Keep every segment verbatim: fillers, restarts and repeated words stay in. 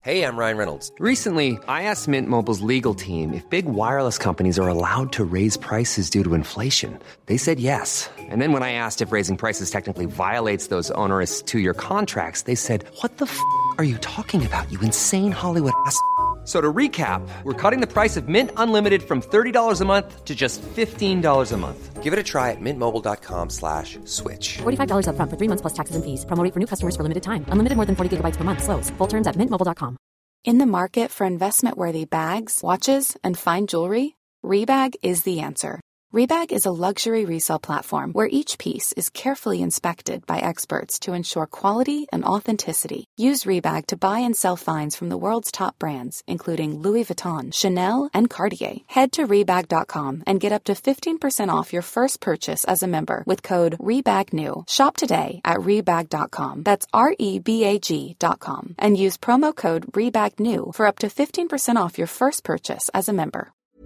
Hey, I'm Ryan Reynolds. Recently, I asked Mint Mobile's legal team if big wireless companies are allowed to raise prices due to inflation. They said yes. And then when I asked if raising prices technically violates those onerous two-year contracts, they said, "What the f*** are you talking about, you insane Hollywood ass?" So to recap, we're cutting the price of Mint Unlimited from thirty dollars a month to just fifteen dollars a month. Give it a try at mintmobile.com slash switch. forty-five dollars up front for three months plus taxes and fees. Promo rate for new customers for limited time. Unlimited more than forty gigabytes per month. Slows full terms at mint mobile dot com. In the market for investment-worthy bags, watches, and fine jewelry, Rebag is the answer. Rebag is a luxury resale platform where each piece is carefully inspected by experts to ensure quality and authenticity. Use Rebag to buy and sell finds from the world's top brands, including Louis Vuitton, Chanel, and Cartier. Head to Rebag dot com and get up to fifteen percent off your first purchase as a member with code REBAGNEW. Shop today at Rebag dot com. That's R E B A G dot com. And use promo code REBAGNEW for up to fifteen percent off your first purchase as a member.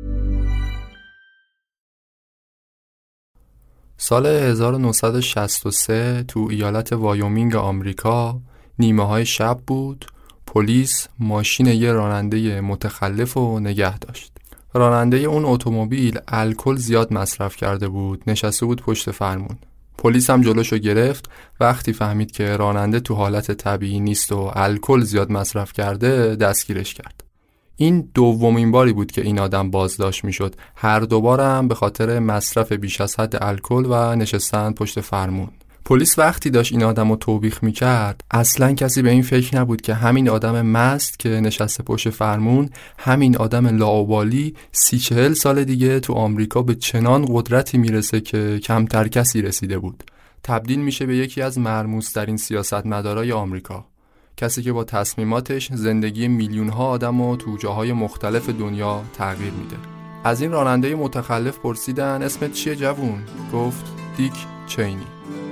سال هزار و نهصد و شصت و سه تو ایالت وایومینگ آمریکا نیمه های شب بود. پلیس ماشین یه راننده متخلف و نگه داشت. راننده اون اتومبیل الکل زیاد مصرف کرده بود، نشسته بود پشت فرمون. پلیس هم جلوشو گرفت. وقتی فهمید که راننده تو حالت طبیعی نیست و الکل زیاد مصرف کرده، دستگیرش کرد. این دومین باری بود که این آدم بازداشت میشد. هر دوبارم به خاطر مصرف بیش از حد الکل و نشستن پشت فرمون. پلیس وقتی داشت این آدمو توبیخ میکرد، اصلاً کسی به این فکر نبود که همین آدم مست که نشسته پشت فرمون، همین آدم لاابالی سی چهل سال دیگه تو آمریکا به چنان قدرتی میرسه که کمتر کسی رسیده بود. تبدیل میشه به یکی از مرموزترین سیاستمدارای آمریکا. کسی که با تصمیماتش زندگی میلیون ها آدمو تو جاهای مختلف دنیا تغییر میده. از این راننده متخلف پرسیدن اسمت چیه جوون؟ گفت دیک چینی.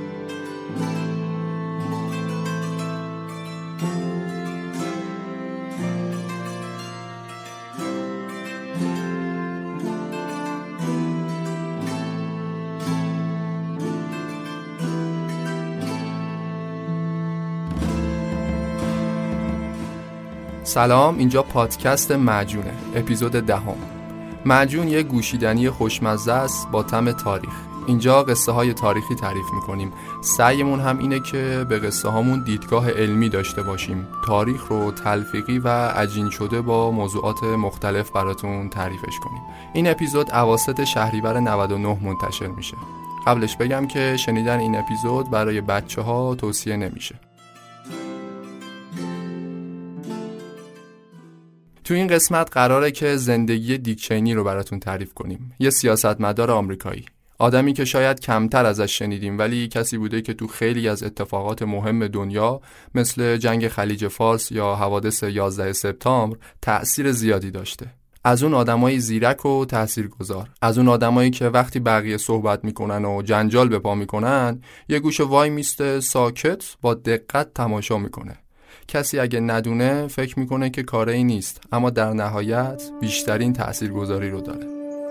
سلام، اینجا پادکست معجونه، اپیزود دهم. معجون یه گوشیدنی خوشمزه است با طعم تاریخ. اینجا قصه های تاریخی تعریف میکنیم. سعیمون هم اینه که به قصه هامون دیدگاه علمی داشته باشیم. تاریخ رو تلفیقی و عجین شده با موضوعات مختلف براتون تعریفش کنیم. این اپیزود اواسط شهریور نود و نه منتشر میشه. قبلش بگم که شنیدن این اپیزود برای بچه ها توصیه نمیشه. تو این قسمت قراره که زندگی دیک چینی رو براتون تعریف کنیم. یه سیاستمدار آمریکایی، آدمی که شاید کمتر ازش شنیدیم، ولی کسی بوده که تو خیلی از اتفاقات مهم دنیا مثل جنگ خلیج فارس یا حوادث یازده سپتامبر تأثیر زیادی داشته. از اون آدمای زیرک و تاثیرگذار، از اون آدمایی که وقتی بقیه صحبت میکنن و جنجال به پا میکنن، یه گوشه وای میسته ساکت با دقت تماشا میکنه. کسی اگه ندونه فکر میکنه که کاری نیست، اما در نهایت بیشترین تاثیرگذاری رو داره.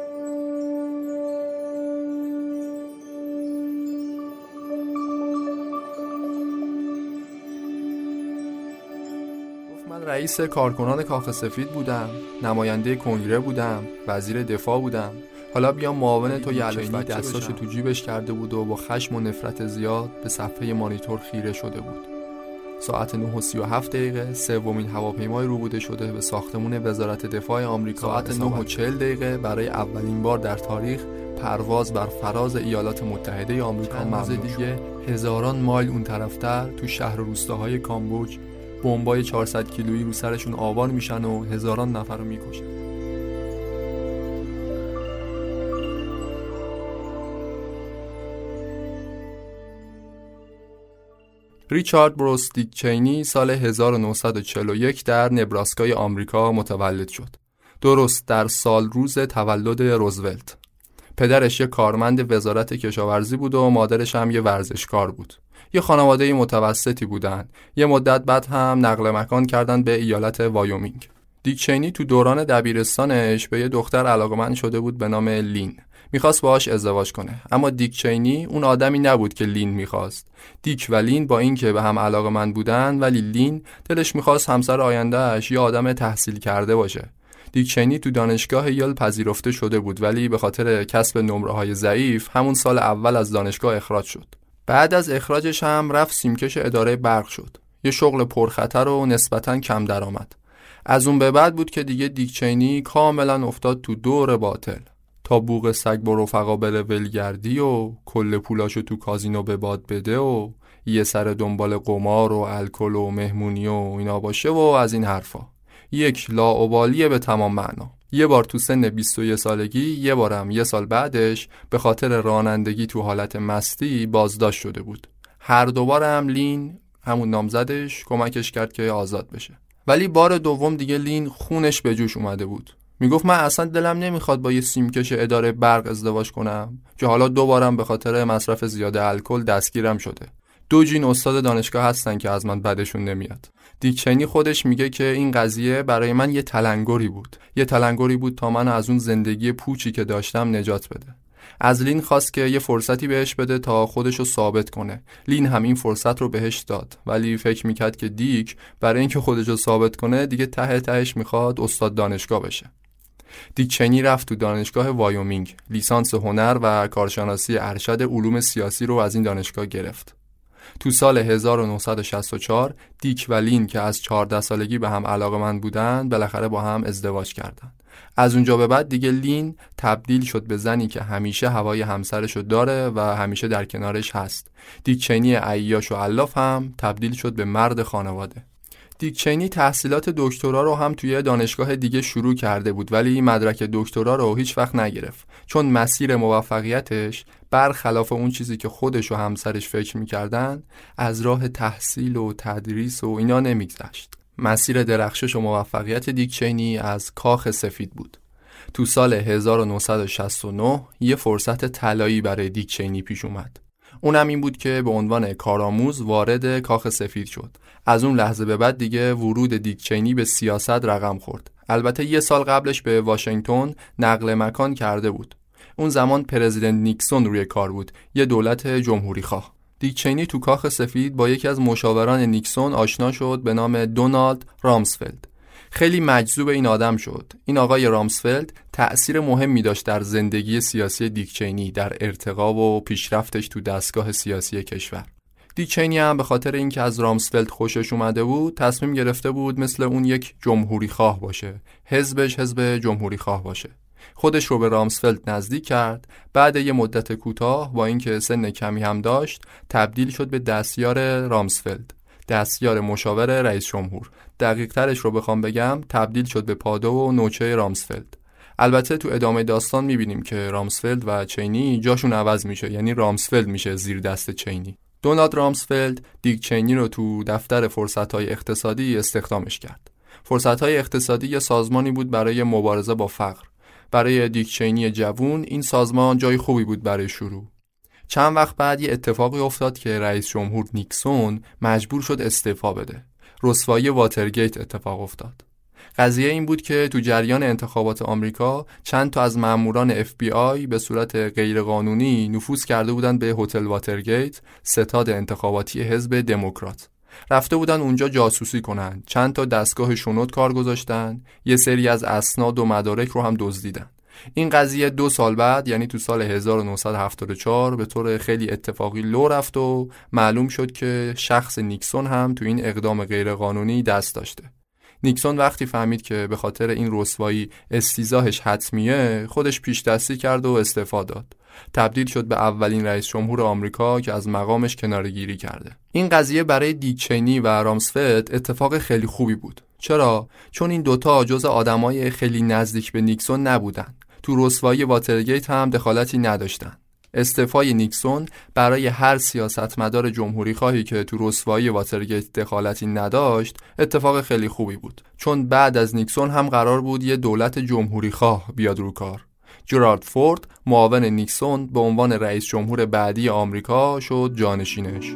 من رئیس کارکنان کاخ سفید بودم، نماینده کنگره بودم، وزیر دفاع بودم. حالا بیام معاون تو یه الفبایی دستاشو تو جیبش کرده بود و با خشم و نفرت زیاد به صفحه مانیتور خیره شده بود. ساعت نه و سی و هفت دقیقه سومین هواپیمای روبوده شده به ساختمون وزارت دفاع آمریکا. ساعت نه و چهل دقیقه برای اولین بار در تاریخ پرواز بر فراز ایالات متحده آمریکا ممنوع دیگه. هزاران مایل اون طرفتر تو شهر و روستاهای کامبوج بمبای چهارصد کیلویی رو سرشون آوار میشن و هزاران نفر رو میکشن. ریچارد بروس دیک چینی سال هزار و نهصد و چهل و یک در نبراسکای آمریکا متولد شد. درست در سال روز تولد روزولت. پدرش یه کارمند وزارت کشاورزی بود و مادرش هم یه ورزشکار بود. یه خانواده متوسطی بودن. یه مدت بعد هم نقل مکان کردن به ایالت وایومینگ. دیک چینی تو دوران دبیرستانش به یه دختر علاقمند شده بود به نام لین. میخواست باهاش ازدواج کنه، اما دیک چینی اون آدمی نبود که لین میخواست. دیک و لین با اینکه به هم علاقه‌مند بودن، ولی لین دلش میخواست همسر آینده‌اش یه آدم تحصیل کرده باشه. دیک چینی تو دانشگاه یال پذیرفته شده بود، ولی به خاطر کسب نمره‌های ضعیف همون سال اول از دانشگاه اخراج شد. بعد از اخراجش هم رفت سیمکش اداره برق شد. یه شغل پرخطر و نسبتاً کم درآمد. از اون به بعد بود که دیگه دیک چینی کاملا افتاد تو دور باطل. تا بوق سگ با رفقا بره ولگردی و کل پولاشو تو کازینو به باد بده و یه سر دنبال قمار و الکل و مهمونی و اینا باشه و از این حرفا. یک لاابالیه به تمام معنا. یه بار تو سن بیست و یک سالگی، یه بارم یه سال بعدش به خاطر رانندگی تو حالت مستی بازداشت شده بود. هر دوباره هم لین، همون نامزدش، کمکش کرد که آزاد بشه. ولی بار دوم دیگه لین خونش به جوش اومده بود. میگفت من اصلا دلم نمیخواد با یه سیمکش اداره برق ازدواج کنم که حالا دوبارم به خاطر مصرف زیاده الکل دستگیرم شده. دو جین استاد دانشگاه هستن که از من بدشون نمیاد. دیک چینی خودش میگه که این قضیه برای من یه تلنگری بود. یه تلنگری بود تا من از اون زندگی پوچی که داشتم نجات بده. از لین خواست که یه فرصتی بهش بده تا خودشو ثابت کنه. لین هم این فرصت رو بهش داد، ولی فکر میکرد که دیک برای اینکه خودشو ثابت کنه دیگه ته تهش میخواد استاد دانشگاه بشه. دیک چینی رفت تو دانشگاه وایومینگ، لیسانس هنر و کارشناسی ارشد علوم سیاسی رو از این دانشگاه گرفت. تو سال هزار و نهصد و شصت و چهار دیک و لین که از چهارده سالگی به هم علاقه‌مند بودن بالاخره با هم ازدواج کردن. از اونجا به بعد دیگه لین تبدیل شد به زنی که همیشه هوای همسرشو داره و همیشه در کنارش هست. دیک چینی عیاش و علاف هم تبدیل شد به مرد خانواده. دیک چینی تحصیلات دکترا رو هم توی دانشگاه دیگه شروع کرده بود، ولی مدرک دکترا رو هیچ وقت نگرفت، چون مسیر موفقیتش برخلاف اون چیزی که خودش و همسرش فکر می‌کردن از راه تحصیل و تدریس و اینا نمیگذشت. مسیر درخشش و موفقیت دیک چینی از کاخ سفید بود. تو سال هزار و نهصد و شصت و نه یه فرصت طلایی برای دیک چینی پیش اومد. اونم این بود که به عنوان کارآموز وارد کاخ سفید شد. از اون لحظه به بعد دیگه ورود دیک چینی به سیاست رقم خورد. البته یه سال قبلش به واشنگتن نقل مکان کرده بود. اون زمان پرزیدنت نیکسون روی کار بود، یه دولت جمهوری خواه. دیک چینی تو کاخ سفید با یکی از مشاوران نیکسون آشنا شد به نام دونالد رامسفلد. خیلی مجذوب این آدم شد. این آقای رامسفلد تأثیر مهمی داشت در زندگی سیاسی دیک چینی، در ارتقا و پیشرفتش تو دستگاه سیاسی کشور. دیک چینی هم به خاطر اینکه از رامسفلد خوشش اومده بود تصمیم گرفته بود مثل اون یک جمهوری خواه باشه، حزبش حزب جمهوری خواه باشه. خودش رو به رامسفلد نزدیک کرد. بعد یه مدت کوتاه با اینکه سن کمی هم داشت تبدیل شد به دستیار رامسفلد، دستیار مشاور رئیس جمهور. دقیق ترش رو بخوام بگم تبدیل شد به پادو و نوچه رامسفلد. البته تو ادامه داستان میبینیم که رامسفلد و چینی جاشون عوض میشه، یعنی رامسفلد میشه زیر دست چینی. دونالد رامسفلد دیک چینی رو تو دفتر فرصت‌های اقتصادی استخدامش کرد. فرصت‌های اقتصادی یه سازمانی بود برای مبارزه با فقر. برای دیک چینی جوون این سازمان جای خوبی بود برای شروع. چند وقت بعد یه اتفاقی افتاد که رئیس جمهور نیکسون مجبور شد استعفا بده. رسوایی واترگیت اتفاق افتاد. قضیه این بود که تو جریان انتخابات آمریکا چند تا از ماموران اف بی آی به صورت غیرقانونی نفوذ کرده بودن به هتل واترگیت، ستاد انتخاباتی حزب دموکرات. رفته بودن اونجا جاسوسی کنن، چند تا دستگاه شنود کار گذاشتن، یه سری از اسناد و مدارک رو هم دزدیدن. این قضیه دو سال بعد، یعنی تو سال هزار و نهصد و هفتاد و چهار به طور خیلی اتفاقی لو رفت و معلوم شد که شخص نیکسون هم تو این اقدام غیرقانونی دست داشته. نیکسون وقتی فهمید که به خاطر این رسوایی استیضاحش حتمیه، خودش پیش دستی کرد و استعفا داد. تبدیل شد به اولین رئیس جمهور آمریکا که از مقامش کناره‌گیری کرده. این قضیه برای دیک چینی و رامسفلد اتفاق خیلی خوبی بود. چرا؟ چون این دوتا جزء آدمای خیلی نزدیک به نیکسون نبودن. تو رسوایی واترگیت هم دخالتی نداشتن. استعفای نیکسون برای هر سیاستمدار جمهوری خواهی که تو رسوایی واترگیت دخالتی نداشت اتفاق خیلی خوبی بود، چون بعد از نیکسون هم قرار بود یه دولت جمهوری خواه بیاد رو کار. جرارد فورد معاون نیکسون به عنوان رئیس جمهور بعدی آمریکا شد جانشینش.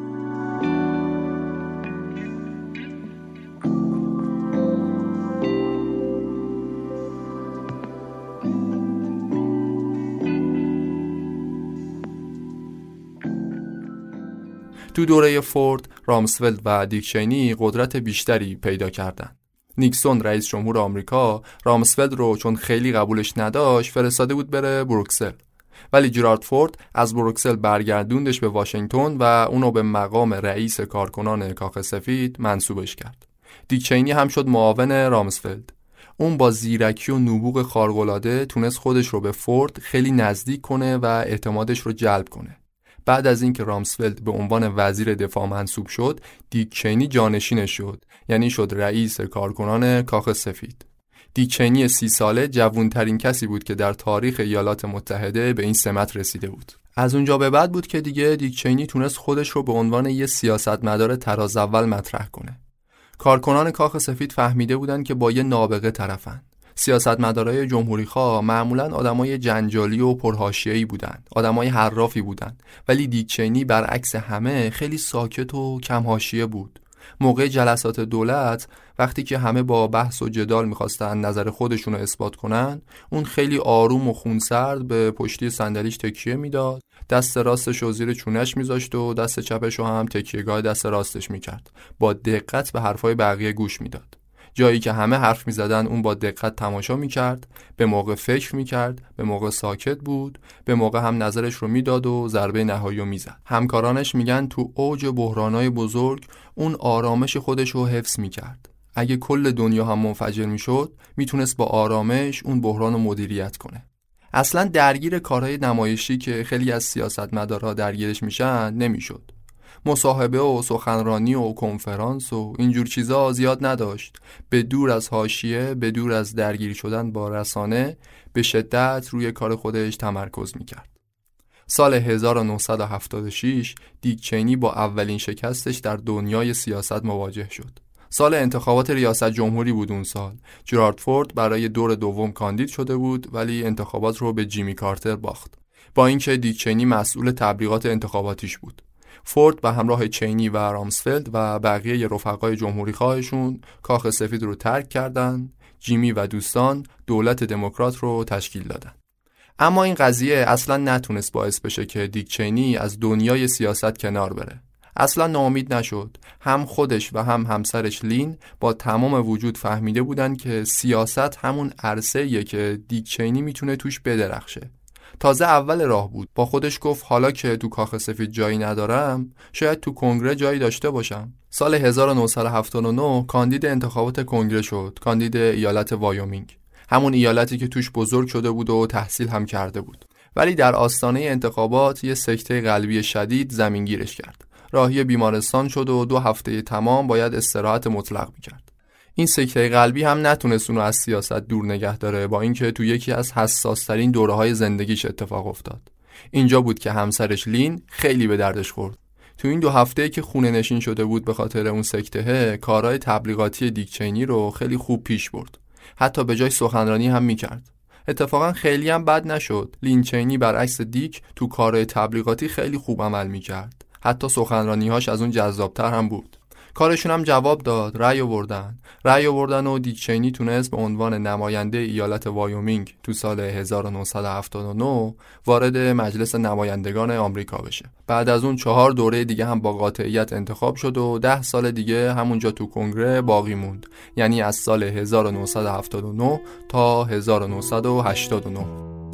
تو دوره فورد، رامسفلد و دیک چینی قدرت بیشتری پیدا کردند. نیکسون رئیس جمهور آمریکا رامسفلد رو چون خیلی قبولش نداشت فرستاده بود بره بروکسل. ولی جرارد فورد از بروکسل برگردوندش به واشنگتن و اونو به مقام رئیس کارکنان کاخ سفید منصوبش کرد. دیک چینی هم شد معاون رامسفلد. اون با زیرکی و نبوغ خارق‌العاده تونست خودش رو به فورد خیلی نزدیک کنه و اعتمادش رو جلب کنه. بعد از اینکه رامسفلد به عنوان وزیر دفاع منصوب شد، دیک چینی جانشینش شد، یعنی شد رئیس کارکنان کاخ سفید. دیک چینی سی ساله جوانترین کسی بود که در تاریخ ایالات متحده به این سمت رسیده بود. از اونجا به بعد بود که دیگه دیک چینی تونست خودش رو به عنوان یه سیاستمدار تراز اول مطرح کنه. کارکنان کاخ سفید فهمیده بودن که با یه نابغه طرفن. سیاستمدارای جمهوری‌خواه معمولاً آدمای جنجالی و پرحاشیه‌ای بودن، آدمای حرافی بودن، ولی دیک چینی برعکس همه خیلی ساکت و کم حاشیه بود. موقع جلسات دولت وقتی که همه با بحث و جدال می‌خواستن نظر خودشون رو اثبات کنن، اون خیلی آروم و خونسرد به پشتی صندلیش تکیه میداد، دست راستش رو زیر چونش میذاشت و دست چپش رو هم تکیهگاه دست راستش میکرد. با دقت به حرفای بقیه گوش میداد. جایی که همه حرف میزدن اون با دقت تماشا میکرد، به موقع فکر میکرد، به موقع ساکت بود، به موقع هم نظرش رو میداد و ضربه نهایی رو میزد. همکارانش میگن تو اوج بحرانای بزرگ اون آرامش خودش رو حفظ میکرد. اگه کل دنیا هم منفجر میشد، میتونست با آرامش اون بحران رو مدیریت کنه. اصلا درگیر کارهای نمایشی که خیلی از سیاستمدارا درگیرش میشن نمیشد. مصاحبه و سخنرانی و کنفرانس و اینجور چیزا زیاد نداشت. به دور از حاشیه، به دور از درگیر شدن با رسانه، به شدت روی کار خودش تمرکز میکرد. سال هزار و نهصد و هفتاد و شش دیک چینی با اولین شکستش در دنیای سیاست مواجه شد. سال انتخابات ریاست جمهوری بود اون سال. جرارد فورد برای دور دوم کاندید شده بود ولی انتخابات رو به جیمی کارتر باخت. با اینکه دیک چینی مسئول تبلیغات انتخاباتیش بود. فورد به همراه چینی و رامسفلد و بقیه رفقای جمهوری خواهشون کاخ سفید رو ترک کردن. جیمی و دوستان دولت دموکرات رو تشکیل دادن. اما این قضیه اصلا نتونست باعث بشه که دیک چینی از دنیای سیاست کنار بره. اصلا ناامید نشد. هم خودش و هم همسرش لین با تمام وجود فهمیده بودن که سیاست همون عرصه‌ایه که دیک چینی میتونه توش بدرخشه. تازه اول راه بود. با خودش گفت حالا که تو کاخ سفید جایی ندارم، شاید تو کنگره جایی داشته باشم. سال هزار و نهصد و هفتاد و نه کاندید انتخابات کنگره شد، کاندید ایالت وایومینگ، همون ایالتی که توش بزرگ شده بود و تحصیل هم کرده بود. ولی در آستانه انتخابات یه سکته قلبی شدید زمینگیرش کرد. راهی بیمارستان شد و دو هفته تمام باید استراحت مطلق میکرد. این سکته قلبی هم نتونست اونو از سیاست دور نگه داره، با اینکه تو یکی از حساس‌ترین دوره‌های زندگیش اتفاق افتاد. اینجا بود که همسرش لین خیلی به دردش خورد. تو این دو هفته که خونه نشین شده بود به خاطر اون سکته، کارهای تبلیغاتی دیک چینی رو خیلی خوب پیش برد. حتی به جای سخنرانی هم میکرد. اتفاقا خیلی هم بد نشد. لین چینی برعکس دیک تو کارهای تبلیغاتی خیلی خوب عمل میکرد. حتی سخنرانی‌هاش از اون جذابتر هم بود. کارشون هم جواب داد، رأی آوردن. رأی آوردن و دیک چینی تونست به عنوان نماینده ایالت وایومینگ تو سال هزار و نهصد و هفتاد و نه وارد مجلس نمایندگان آمریکا بشه. بعد از اون چهار دوره دیگه هم با قاطعیت انتخاب شد و ده سال دیگه همونجا تو کنگره باقی موند. یعنی از سال هزار و نهصد و هفتاد و نه تا هزار و نهصد و هشتاد و نه.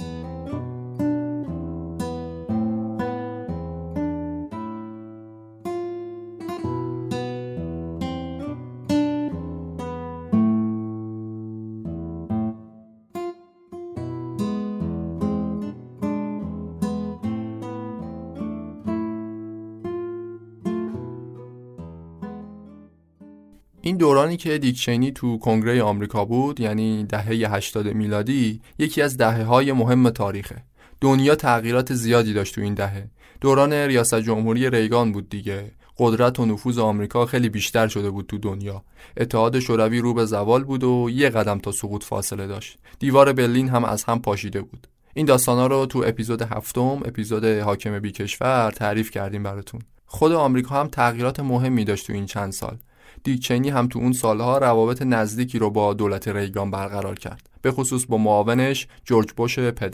این دورانی که دیک چینی تو کنگره آمریکا بود، یعنی دهه هشتاد میلادی، یکی از دهه‌های مهم تاریخه. دنیا تغییرات زیادی داشت تو این دهه. دوران ریاست جمهوری ریگان بود دیگه. قدرت و نفوذ آمریکا خیلی بیشتر شده بود تو دنیا. اتحاد شوروی رو به زوال بود و یه قدم تا سقوط فاصله داشت. دیوار برلین هم از هم پاشیده بود. این داستانا رو تو اپیزود هفتم، اپیزود حاکم بی کشور تعریف کردیم براتون. خود آمریکا هم تغییرات مهمی داشت تو این چند سال. دیک چینی هم تو اون سالها روابط نزدیکی رو با دولت ریگان برقرار کرد، به خصوص با معاونش جورج بوش پدر.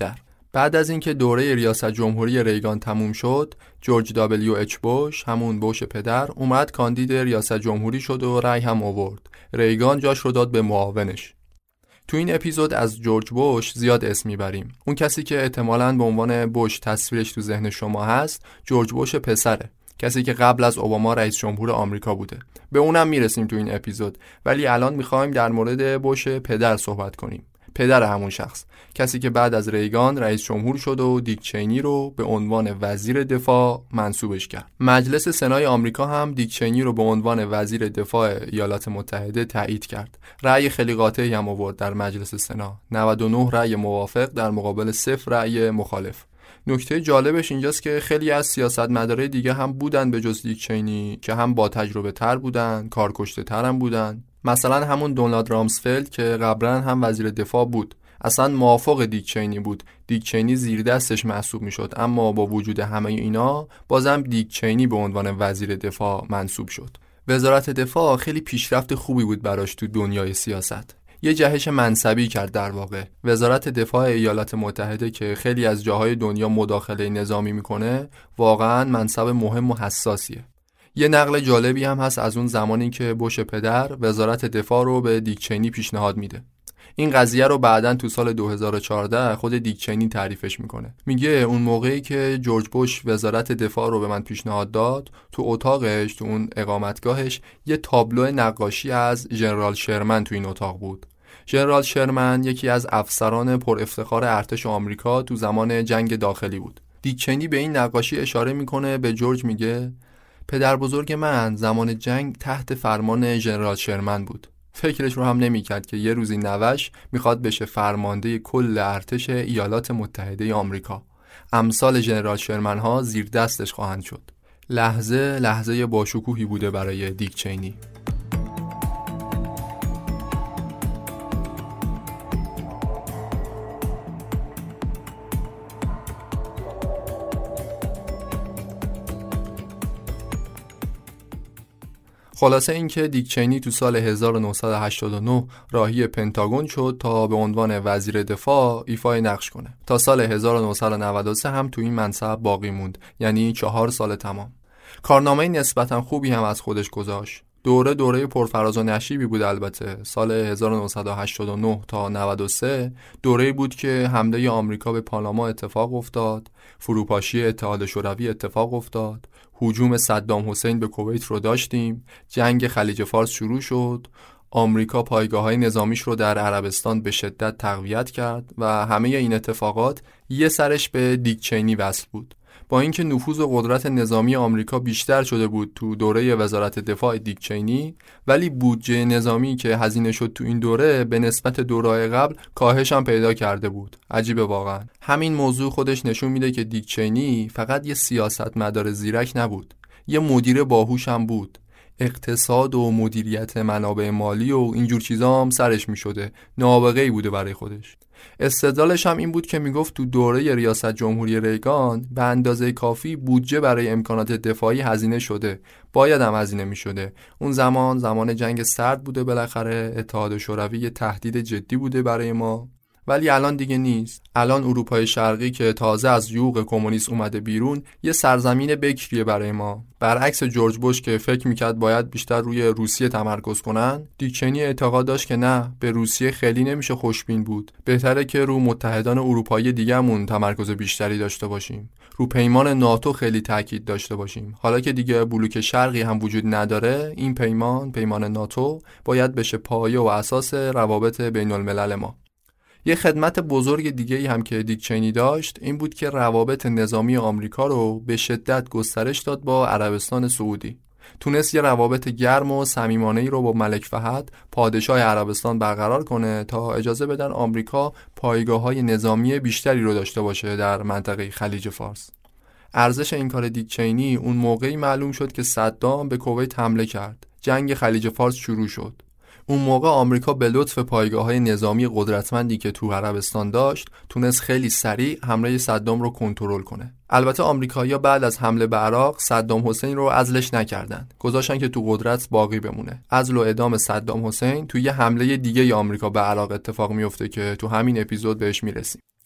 بعد از اینکه دوره ریاست جمهوری ریگان تموم شد، جورج دابلیو اچ بوش، همون بوش پدر، اومد کاندید ریاست جمهوری شد و رأی هم آورد. ریگان جاش رو داد به معاونش. تو این اپیزود از جورج بوش زیاد اسم میبریم. اون کسی که احتمالاً به عنوان بوش تصویرش تو ذهن شما هست، جورج بوش پسره، کسی که قبل از اوباما رئیس جمهور آمریکا بوده. به اونم میرسیم تو این اپیزود، ولی الان میخوایم در مورد بوش پدر صحبت کنیم. پدر همون شخص، کسی که بعد از ریگان رئیس جمهور شد و دیک چینی رو به عنوان وزیر دفاع منصوبش کرد. مجلس سنای آمریکا هم دیک چینی رو به عنوان وزیر دفاع ایالات متحده تایید کرد. رأی خیلی قاطعی هم آورد در مجلس سنا، نود و نه رأی موافق در مقابل صفر رأی مخالف. نکته جالبش اینجاست که خیلی از سیاستمدارای دیگه هم بودن به جز دیک چینی که هم با تجربه تر بودن، کارکشته تر هم بودن. مثلا همون دونالد رامسفلد که قبلا هم وزیر دفاع بود، اصلا موافق دیک چینی بود. دیک چینی زیر دستش محسوب میشد، اما با وجود همه اینا بازم دیک چینی به عنوان وزیر دفاع منصوب شد. وزارت دفاع خیلی پیشرفت خوبی بود براش تو دنیای سیاست. یه جهش منصبی کرد در واقع. وزارت دفاع ایالات متحده که خیلی از جاهای دنیا مداخله نظامی میکنه، واقعا منصب مهم و حساسیه. یه نقل جالبی هم هست از اون زمانی که بوش پدر وزارت دفاع رو به دیک چینی پیشنهاد میده. این قضیه رو بعداً تو سال دو هزار و چهارده خود دیک چینی تعریفش میکنه. میگه اون موقعی که جورج بوش وزارت دفاع رو به من پیشنهاد داد، تو اتاقش، تو اون اقامتگاهش، یه تابلو نقاشی از ژنرال شرمن تو این اتاق بود. ژنرال شرمن یکی از افسران پر افتخار ارتش آمریکا تو زمان جنگ داخلی بود. دیک چینی به این نقاشی اشاره میکنه، به جورج میگه پدر بزرگ من زمان جنگ تحت فرمان ژنرال شرمن بود. فکرش رو هم نمی‌کرد که یه روزی نوش میخواد بشه فرمانده کل ارتش ایالات متحده آمریکا. امثال ژنرال شرمن ها زیر دستش خواهند شد. لحظه لحظه باشکوهی بوده برای دیک چینی. خلاصه اینکه دیک چینی تو سال هزار و نهصد و هشتاد و نه راهی پنتاگون شد تا به عنوان وزیر دفاع ایفای نقش کنه. تا سال هزار و نهصد و نود و سه هم تو این منصب باقی موند، یعنی چهار سال تمام. کارنامه نسبتا خوبی هم از خودش گذاشت. دوره دوره پرفراز و نشیبی بود. البته سال هزار و نهصد و هشتاد و نه تا نود و سه دوره‌ای بود که حمله آمریکا به پاناما اتفاق افتاد، فروپاشی اتحاد شوروی اتفاق افتاد، هجوم صدام حسین به کویت رو داشتیم، جنگ خلیج فارس شروع شد، آمریکا پایگاه‌های نظامیش رو در عربستان به شدت تقویت کرد و همه این اتفاقات یه سرش به دیک چینی وصل بود. با اینکه نفوذ و قدرت نظامی آمریکا بیشتر شده بود تو دوره وزارت دفاع دیک چینی، ولی بودجه نظامی که هزینه شد تو این دوره به نسبت دوره‌های قبل کاهش هم پیدا کرده بود. عجیبه واقعا. همین موضوع خودش نشون میده که دیک چینی فقط یه سیاستمدار زیرک نبود، یه مدیر باهوش هم بود. اقتصاد و مدیریت منابع مالی و اینجور چیزا هم سرش میشده. نابغه‌ای بوده برای خودش. استدلالش هم این بود که میگفت تو دوره ریاست جمهوری ریگان به اندازه کافی بودجه برای امکانات دفاعی هزینه شده، باید هم هزینه میشده. اون زمان زمان جنگ سرد بوده، بالاخره اتحاد شوروی یه تهدید جدی بوده برای ما، ولی الان دیگه نیست. الان اروپای شرقی که تازه از یوغ کمونیسم اومده بیرون یه سرزمین بکریه برای ما. برعکس جورج بوش که فکر میکرد باید بیشتر روی روسیه تمرکز کنن، دیک چینی اعتقاد داشت که نه، به روسیه خیلی نمیشه خوشبین بود، بهتره که رو متحدان اروپایی دیگه‌مون تمرکز بیشتری داشته باشیم، رو پیمان ناتو خیلی تاکید داشته باشیم. حالا که دیگه بلوک شرقی هم وجود نداره، این پیمان پیمان ناتو باید بشه پایه و اساس روابط بین الملل ما. یه خدمت بزرگ دیگه‌ای هم که دیک چینی داشت این بود که روابط نظامی آمریکا رو به شدت گسترش داد با عربستان سعودی. تونست یه روابط گرم و صمیمانه‌ای رو با ملک فهد پادشاه عربستان برقرار کنه تا اجازه بدن آمریکا پایگاه‌های نظامی بیشتری رو داشته باشه در منطقه خلیج فارس. ارزش این کار دیک چینی اون موقعی معلوم شد که صدام به کویت حمله کرد. جنگ خلیج فارس شروع شد. اون موقع آمریکا به لطف پایگاه‌های نظامی قدرتمندی که تو عربستان داشت تونست خیلی سریع حمله صدام رو کنترل کنه. البته آمریکایی‌ها بعد از حمله به عراق صدام حسین رو عزلش نکردن، گذاشتن که تو قدرت باقی بمونه. عزل و اعدام صدام حسین تو یه حمله دیگه ی آمریکا به عراق اتفاق میفته که تو همین اپیزود بهش میرسیم.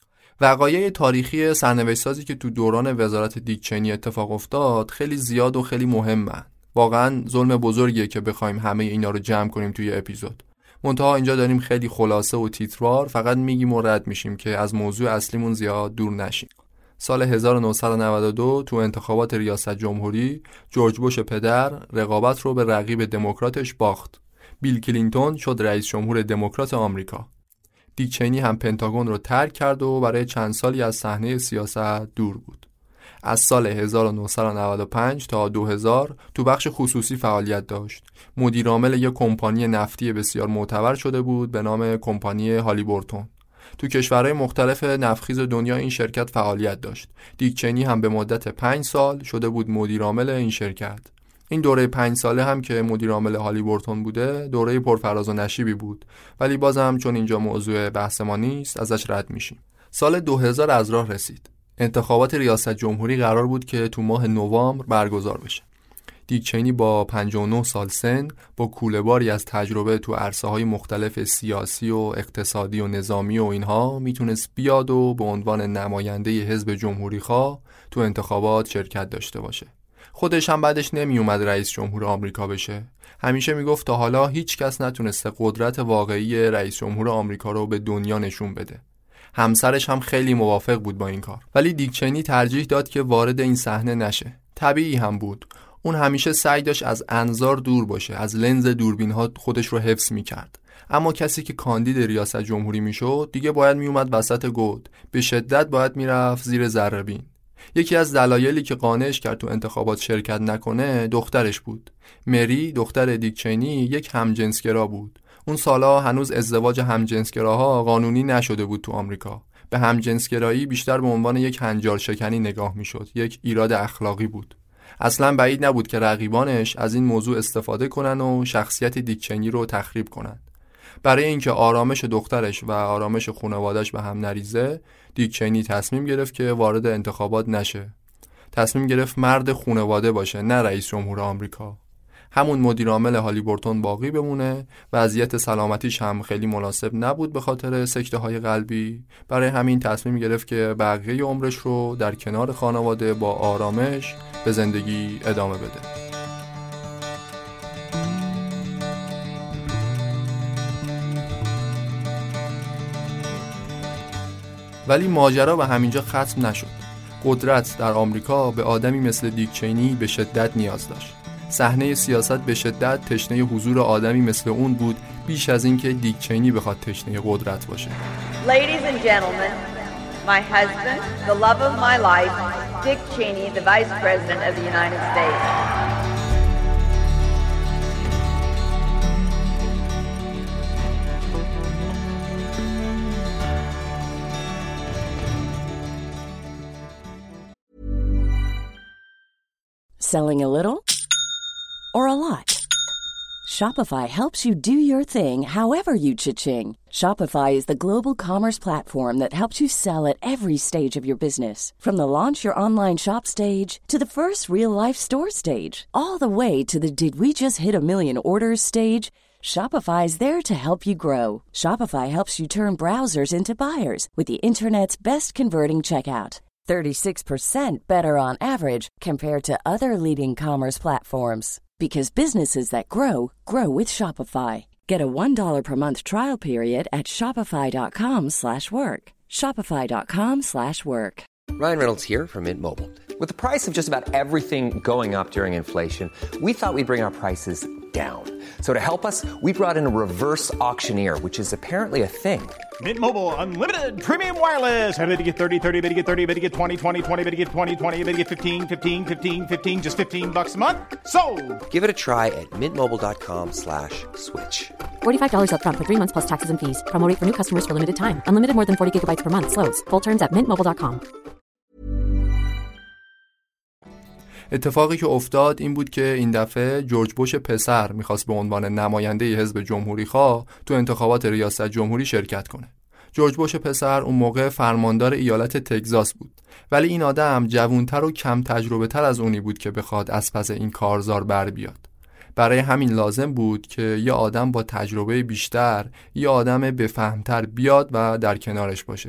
وقایع تاریخی سرنوشت‌سازی که تو دوران وزارت دیک چینی اتفاق افتاد خیلی زیاد و خیلی مهمن. واقعا ظلم بزرگیه که بخوایم همه اینا رو جمع کنیم توی اپیزود. منتها اینجا داریم خیلی خلاصه و تیتروار فقط میگیم و رد میشیم که از موضوع اصلیمون زیاد دور نشیم. سال هزار و نهصد و نود و دو تو انتخابات ریاست جمهوری جورج بوش پدر رقابت رو به رقیب دموکراتش باخت. بیل کلینتون شد رئیس جمهور دموکرات آمریکا. دیک چینی هم پنتاگون رو ترک کرد و برای چند سالی از صحنه سیاست دور بود. از سال هزار و نهصد و نود و پنج تا دو هزار تو بخش خصوصی فعالیت داشت. مدیر عامل یک کمپانی نفتی بسیار معتبر شده بود به نام کمپانی هالیبورتون. تو کشورهای مختلف نفتخیز دنیا این شرکت فعالیت داشت. دیک چینی هم به مدت پنج سال شده بود مدیر عامل این شرکت. این دوره پنج ساله هم که مدیر عامل هالیبورتون بوده دوره پرفراز و نشیبی بود، ولی بازم چون اینجا موضوع بحث ما نیست ازش رد میشیم. سال دو هزار از راه رسید. انتخابات ریاست جمهوری قرار بود که تو ماه نوامبر برگزار بشه. دیک چینی با پنجاه و نه سال سن با کوله‌باری از تجربه تو عرصه‌های مختلف سیاسی و اقتصادی و نظامی و اینها میتونست بیاد و به عنوان نماینده حزب جمهوری‌خواه تو انتخابات شرکت داشته باشه. خودش هم بعدش نمی اومد رئیس جمهور آمریکا بشه. همیشه میگفت تا حالا هیچ کس نتونسته قدرت واقعی رئیس جمهور آمریکا رو به دنیا نشون بده. همسرش هم خیلی موافق بود با این کار، ولی دیک چینی ترجیح داد که وارد این صحنه نشه. طبیعی هم بود. اون همیشه سعی داشت از انظار دور باشه، از لنز دوربین‌ها خودش رو حفظ می‌کرد. اما کسی که کاندید ریاست جمهوری میشد دیگه باید میومد وسط گود، به شدت باید میرفت زیر ذره‌بین. یکی از دلایلی که قانعش کرد تو انتخابات شرکت نکنه دخترش بود. مری دختر دیک چینی یک همجنسگرا بود. اون سالا هنوز ازدواج همجنسگراها قانونی نشده بود تو آمریکا. به همجنسگرایی بیشتر به عنوان یک هنجار شکنی نگاه میشد، یک ایراد اخلاقی بود. اصلا بعید نبود که رقیبانش از این موضوع استفاده کنن و شخصیت دیک چینی رو تخریب کنن. برای اینکه آرامش دخترش و آرامش خانواده‌اش به هم نریزه، دیک چینی تصمیم گرفت که وارد انتخابات نشه. تصمیم گرفت مرد خانواده باشه، نه رئیس جمهور آمریکا. همون مدیر عامل هالیبورتون باقی بمونه. وضعیت سلامتیش هم خیلی مناسب نبود به خاطر سکته‌های قلبی. برای همین تصمیم گرفت که بقیه عمرش رو در کنار خانواده با آرامش به زندگی ادامه بده. ولی ماجرا به همینجا ختم نشد. قدرت در آمریکا به آدمی مثل دیک چینی به شدت نیاز داشت. صحنه سیاست به شدت تشنه حضور آدمی مثل اون بود، بیش از این که دیک چینی بخواد تشنه قدرت باشه. Ladies and gentlemen, my husband, the love of my life, Dick Cheney, the Vice President of the United States. Selling a little or a lot? Shopify helps you do your thing however you cha-ching. Shopify is the global commerce platform that helps you sell at every stage of your business. From the launch your online shop stage to the first real-life store stage, all the way to the did we just hit a million orders stage. Shopify is there to help you grow. Shopify helps you turn browsers into buyers with the internet's best converting checkout. thirty-six percent better on average compared to other leading commerce platforms. Because businesses that grow, grow with Shopify. Get a one dollar per month trial period at shopify.com slash work. Shopify.com slash work. Ryan Reynolds here from Mint Mobile. With the price of just about everything going up during inflation, we thought we'd bring our prices down. So to help us, we brought in a reverse auctioneer, which is apparently a thing. Mint Mobile Unlimited Premium Wireless. How to get thirty, thirty, how to get thirty, how to get twenty, twenty, twenty, how to get twenty, twenty, how to get fifteen, fifteen, fifteen, fifteen, just fifteen bucks a month? Sold! Give it a try at mintmobile.com slash switch. forty-five dollars up front for three months plus taxes and fees. Promo rate for new customers for limited time. Unlimited more than forty gigabytes per month. Slows full terms at mint mobile dot com. اتفاقی که افتاد این بود که این دفعه جورج بوش پسر میخواست به عنوان نماینده حزب جمهوری‌خواه تو انتخابات ریاست جمهوری شرکت کنه. جورج بوش پسر اون موقع فرماندار ایالت تگزاس بود، ولی این آدم جوانتر و کم تجربه تر از اونی بود که بخواد از پس این کارزار بر بیاد. برای همین لازم بود که یه آدم با تجربه بیشتر، یه آدم بفهمتر بیاد و در کنارش باشه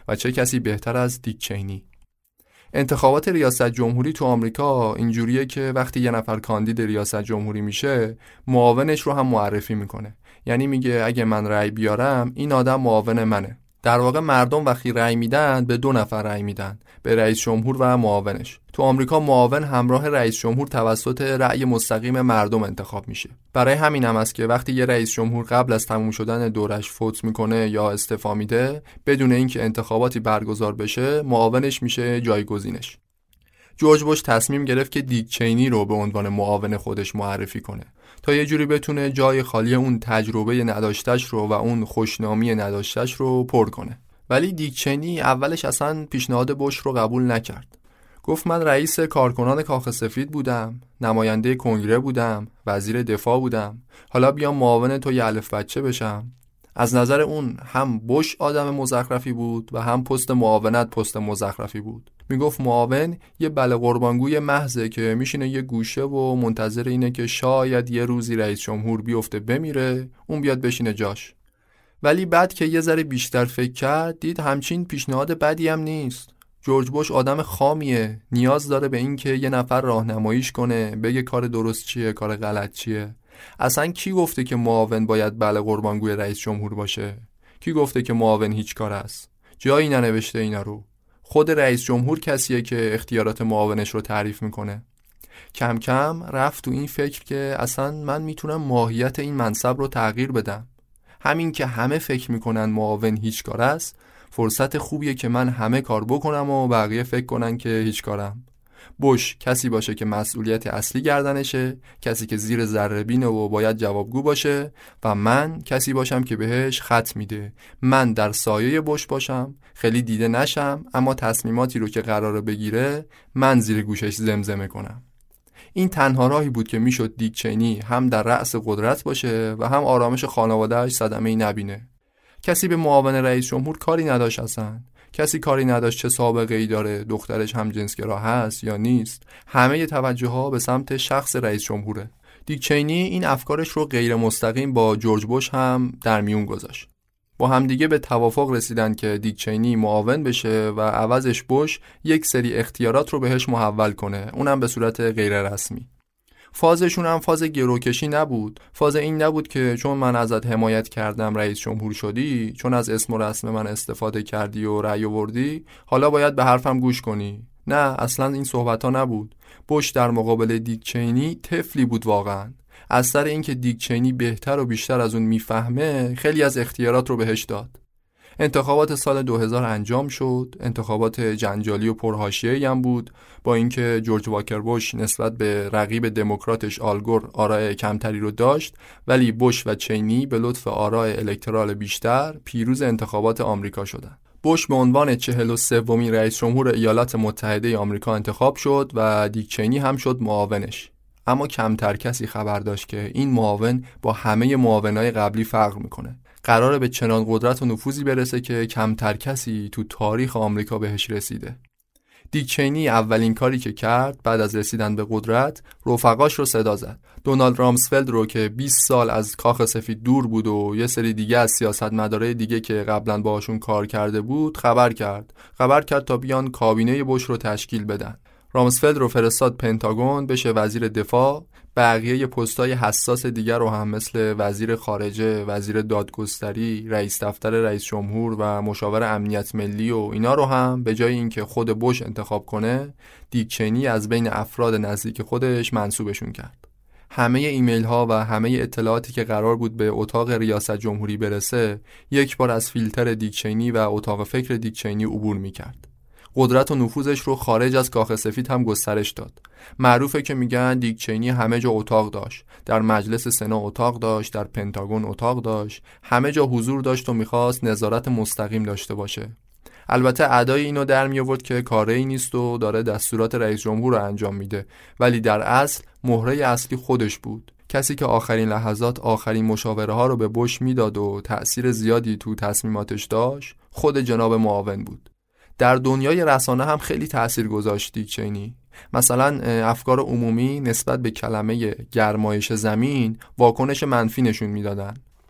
و چه کسی بهتر از دیک چینی. انتخابات ریاست جمهوری تو آمریکا اینجوریه که وقتی یه نفر کاندید ریاست جمهوری میشه، معاونش رو هم معرفی میکنه. یعنی میگه اگه من رأی بیارم این آدم معاون منه. در واقع مردم وقتی رأی میدن به دو نفر رأی میدن، به رئیس جمهور و معاونش. تو آمریکا معاون همراه رئیس جمهور توسط رأی مستقیم مردم انتخاب میشه. برای همین هم است که وقتی یه رئیس جمهور قبل از تموم شدن دورش فوت میکنه یا استعفا میده، بدون اینکه انتخاباتی برگزار بشه، معاونش میشه جایگزینش. جورج بوش تصمیم گرفت که دیک چینی رو به عنوان معاون خودش معرفی کنه تا یه جوری بتونه جای خالی اون تجربه نداشتش رو و اون خوشنامی نداشتش رو پر کنه. ولی دیک چینی اولش اصلا پیشنهاد بوش رو قبول نکرد. گفت من رئیس کارکنان کاخ سفید بودم، نماینده کنگره بودم، وزیر دفاع بودم، حالا بیام معاون تو یه الف بچه بشم. از نظر اون هم بوش آدم مزخرفی بود و هم پست معاونت پست مزخرفی بود. میگفت معاون یه بله قربانگوی محضه که میشینه یه گوشه و منتظر اینه که شاید یه روزی رئیس جمهور بیفته بمیره، اون بیاد بشینه جاش. ولی بعد که یه ذره بیشتر فکر کرد، دید همچین پیشنهاد بدی هم نیست. جورج بوش آدم خامیه، نیاز داره به این که یه نفر راهنماییش کنه، بگه کار درست چیه، کار غلط چیه. اصلا کی گفته که معاون باید بله قربانگوی رئیس جمهور باشه؟ کی گفته که معاون هیچ کار است؟ جایی ننوشته اینا رو. خود رئیس جمهور کسیه که اختیارات معاونش رو تعریف میکنه. کم کم رفت تو این فکر که اصلا من میتونم ماهیت این منصب رو تغییر بدم. همین که همه فکر میکنن معاون هیچ کار است، فرصت خوبیه که من همه کار بکنم و بقیه فکر کنن که هیچ کارم. بوش کسی باشه که مسئولیت اصلی گردنشه، کسی که زیر ذره بینه و باید جوابگو باشه، و من کسی باشم که بهش خط میده. من در سایه بوش باشم، خیلی دیده نشم، اما تصمیماتی رو که قراره بگیره من زیر گوشش زمزمه کنم. این تنها راهی بود که میشد دیک چینی هم در رأس قدرت باشه و هم آرامش خانواده‌اش صدمه‌ای نبینه. کسی به معاون رئیس جمهور کاری نداشت اصلا. کسی کاری نداشت چه سابقه‌ای داره، دخترش هم جنسگرا هست یا نیست. همه توجه ها به سمت شخص رئیس جمهوره. دیک چینی این افکارش رو غیر مستقیم با جورج بوش هم در میون گذاشت. با همدیگه به توافق رسیدن که دیک چینی معاون بشه و عوضش بوش یک سری اختیارات رو بهش محول کنه، اونم به صورت غیر رسمی. فازشون هم فاز گروکشی نبود. فاز این نبود که چون من ازت حمایت کردم رئیس جمهور شدی، چون از اسم و رسم من استفاده کردی و رأی آوردی، حالا باید به حرفم گوش کنی. نه، اصلا این صحبت ها نبود. بوش در مقابل دیک چینی طفلی بود واقعا. از سر این که دیک چینی بهتر و بیشتر از اون میفهمه، خیلی از اختیارات رو بهش داد. انتخابات سال دو هزار انجام شد. انتخابات جنجالی و پرحاشیه‌ای هم بود، با اینکه جورج واکر بوش نسبت به رقیب دموکراتش آل گور آراء کمتری رو داشت، ولی بوش و چینی به لطف آراء الکترال بیشتر پیروز انتخابات آمریکا شدند. بوش به عنوان چهل و سومین رئیس جمهور ایالات متحده آمریکا انتخاب شد و دیک چینی هم شد معاونش. اما کمتر کسی خبر داشت که این معاون با همه معاونای قبلی فرق میکنه. قراره به چنان قدرت و نفوذی برسه که کمتر کسی تو تاریخ آمریکا بهش رسیده. دیک چینی اولین کاری که کرد بعد از رسیدن به قدرت، رفقاش رو صدا زد. دونالد رامسفلد رو که بیست سال از کاخ سفید دور بود و یه سری دیگه از سیاستمدارای دیگه که قبلا باهاشون کار کرده بود خبر کرد. خبر کرد تا بیان کابینه بوش رو تشکیل بدن. رامسفلد رو فرستاد پنتاگون بشه وزیر دفاع. بقیه پستای حساس دیگر رو هم مثل وزیر خارجه، وزیر دادگستری، رئیس دفتر رئیس جمهور و مشاور امنیت ملی و اینا رو هم به جای اینکه خود بوش انتخاب کنه، دیک چینی از بین افراد نزدیک خودش منصوبشون کرد. همه ایمیل ها و همه اطلاعاتی که قرار بود به اتاق ریاست جمهوری برسه، یک بار از فیلتر دیک چینی و اتاق فکر دیک چینی عبور می‌کرد. قدرت و نفوذش رو خارج از کاخ سفید هم گسترش داد. معروفه که میگن دیک چینی همه جا اتاق داشت. در مجلس سنا اتاق داشت، در پنتاگون اتاق داشت، همه جا حضور داشت و میخواست نظارت مستقیم داشته باشه. البته ادای اینو در می آورد که کاری نیست و داره دستورات رئیس جمهور رو انجام میده، ولی در اصل مهره اصلی خودش بود. کسی که آخرین لحظات آخرین مشاوره ها رو به بوش میداد و تأثیر زیادی تو تصمیماتش داشت، خود جناب معاون بود. در دنیای رسانه هم خیلی تأثیر گذاشت دیک چینی. مثلا افکار عمومی نسبت به کلمه گرمایش زمین واکنش منفی نشون میدادن.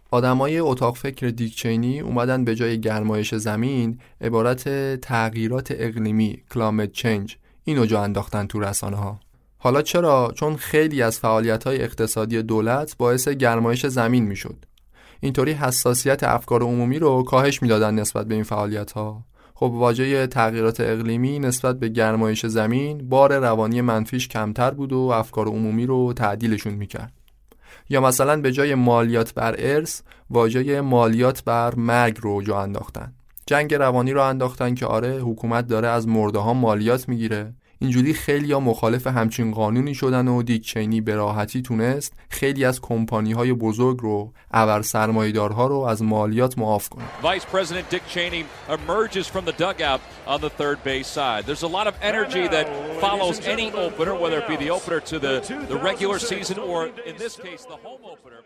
آدمای اتاق فکر دیک چینی اومدن به جای گرمایش زمین عبارت تغییرات اقلیمی کلایمت چنج اینو جا انداختن تو رسانه ها. حالا چرا؟ چون خیلی از فعالیت‌های اقتصادی دولت باعث گرمایش زمین میشد. اینطوری حساسیت افکار عمومی رو کاهش میدادن نسبت به این فعالیت‌ها. خب واژه تغییرات اقلیمی نسبت به گرمایش زمین بار روانی منفیش کمتر بود و افکار عمومی رو تعدیلشون میکرد. یا مثلا به جای مالیات بر ارث واژه مالیات بر مرگ رو جا انداختن. جنگ روانی رو انداختن که آره حکومت داره از مرده ها مالیات میگیره. اینجوری خیلی ها مخالف همچین قانونی شدن و دیک چینی به راحتی تونست خیلی از کمپانی های بزرگ رو ابر سرمایه‌دارها رو از مالیات معاف کنه. Vice President Dick Cheney emerges from the dugout on the third base side. There's a lot of energy that follows any opener, whether it be the opener to the the regular season or in this case the home opener.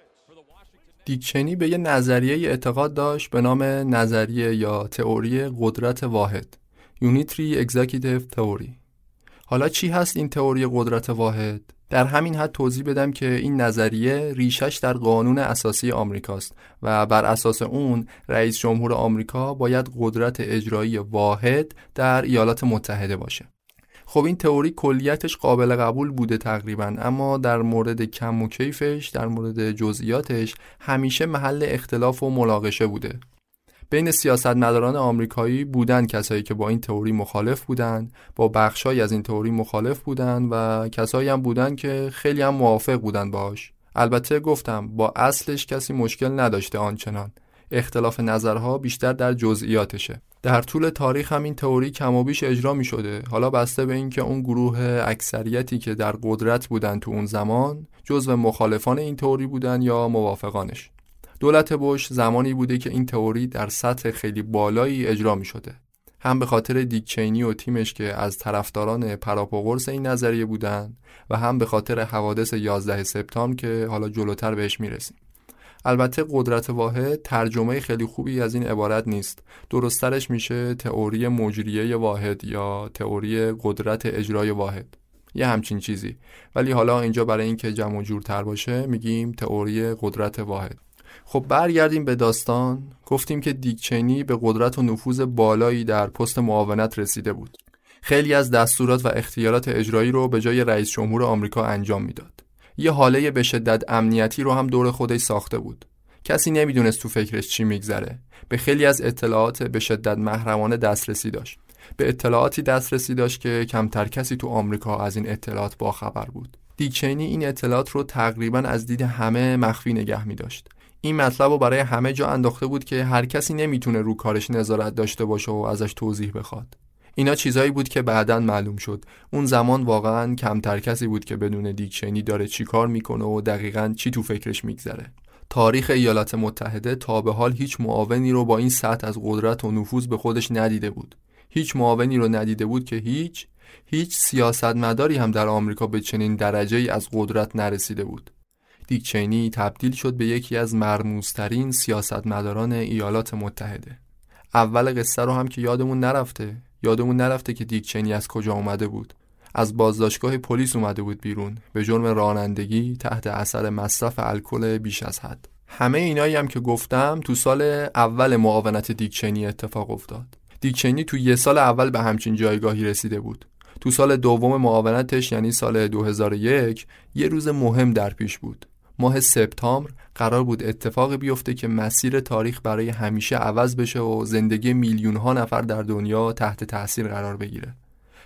دیک چینی به یه نظریه اعتقاد داشت به نام نظریه یا تئوری قدرت واحد Unitary Executive Theory. حالا چی هست این تئوری قدرت واحد؟ در همین حد توضیح بدم که این نظریه ریشش در قانون اساسی آمریکاست و بر اساس اون رئیس جمهور آمریکا باید قدرت اجرایی واحد در ایالات متحده باشه. خب این تئوری کلیتش قابل قبول بوده تقریبا، اما در مورد کم و کیفش، در مورد جزئیاتش همیشه محل اختلاف و مناقشه بوده. بین سیاستمداران آمریکایی بودن کسایی که با این تئوری مخالف بودن، با بخشایی از این تئوری مخالف بودن و کسایی هم بودن که خیلی هم موافق بودن باهاش. البته گفتم با اصلش کسی مشکل نداشته آنچنان. اختلاف نظرها بیشتر در جزئیاتشه. در طول تاریخ هم این تئوری کم و بیش اجرا می شده، حالا بسته به این که اون گروه اکثریتی که در قدرت بودن تو اون زمان جزو مخالفان این تئوری بودن یا موافقانش. دولت بوش زمانی بوده که این تئوری در سطح خیلی بالایی اجرا می شده. هم به خاطر دیک چینی و تیمش که از طرفداران پراپاگورس این نظریه بودن و هم به خاطر حوادث یازده سپتامبر که حالا جلوتر بهش می رسیم. البته قدرت واحد ترجمه خیلی خوبی از این عبارت نیست. درسترش میشه تئوری مجریه واحد یا تئوری قدرت اجرای واحد، یه همچین چیزی. ولی حالا اینجا برای اینکه جمع و جورتر باشه میگیم تئوری قدرت واحد. خب برگردیم به داستان. گفتیم که دیک چینی به قدرت و نفوذ بالایی در پست معاونت رسیده بود. خیلی از دستورات و اختیارات اجرایی رو به جای رئیس جمهور آمریکا انجام میداد. یه حاله به شدت امنیتی رو هم دور خودش ساخته بود. کسی نمیدونست تو فکرش چی میگذره. به خیلی از اطلاعات به شدت محرمانه دسترسی داشت. به اطلاعاتی دسترسی داشت که کمتر کسی تو آمریکا از این اطلاعات باخبر بود. دیک چینی این اطلاعات رو تقریباً از دید همه مخفی نگه می‌داشت. این مطلب رو برای همه جا انداخته بود که هر کسی نمیتونه رو کارش نظارت داشته باشه و ازش توضیح بخواد. اینا چیزایی بود که بعداً معلوم شد. اون زمان واقعاً کمتر کسی بود که بدون دیک چینی داره چی کار میکنه و دقیقاً چی تو فکرش میگذره. تاریخ ایالات متحده تا به حال هیچ معاونی رو با این سطح از قدرت و نفوذ به خودش ندیده بود. هیچ معاونی رو ندیده بود که هیچ هیچ سیاستمداری هم در آمریکا به چنین درجه‌ای از قدرت نرسیده بود. دیک چینی تبدیل شد به یکی از مرموزترین سیاستمداران ایالات متحده. اول قصه رو هم که یادمون نرفته. یادمون نرفته که دیک چینی از کجا اومده بود. از بازداشتگاه پلیس اومده بود بیرون به جرم رانندگی تحت اثر مصرف الکل بیش از حد. همه اینایی هم که گفتم تو سال اول معاونت دیک چینی اتفاق افتاد. دیک چینی تو یه سال اول به همچین جایگاهی رسیده بود. تو سال دوم معاونتش یعنی سال دو هزار و یک یه روز مهم در پیش بود. ماه سپتامبر قرار بود اتفاقی بیفته که مسیر تاریخ برای همیشه عوض بشه و زندگی میلیون ها نفر در دنیا تحت تاثیر قرار بگیره.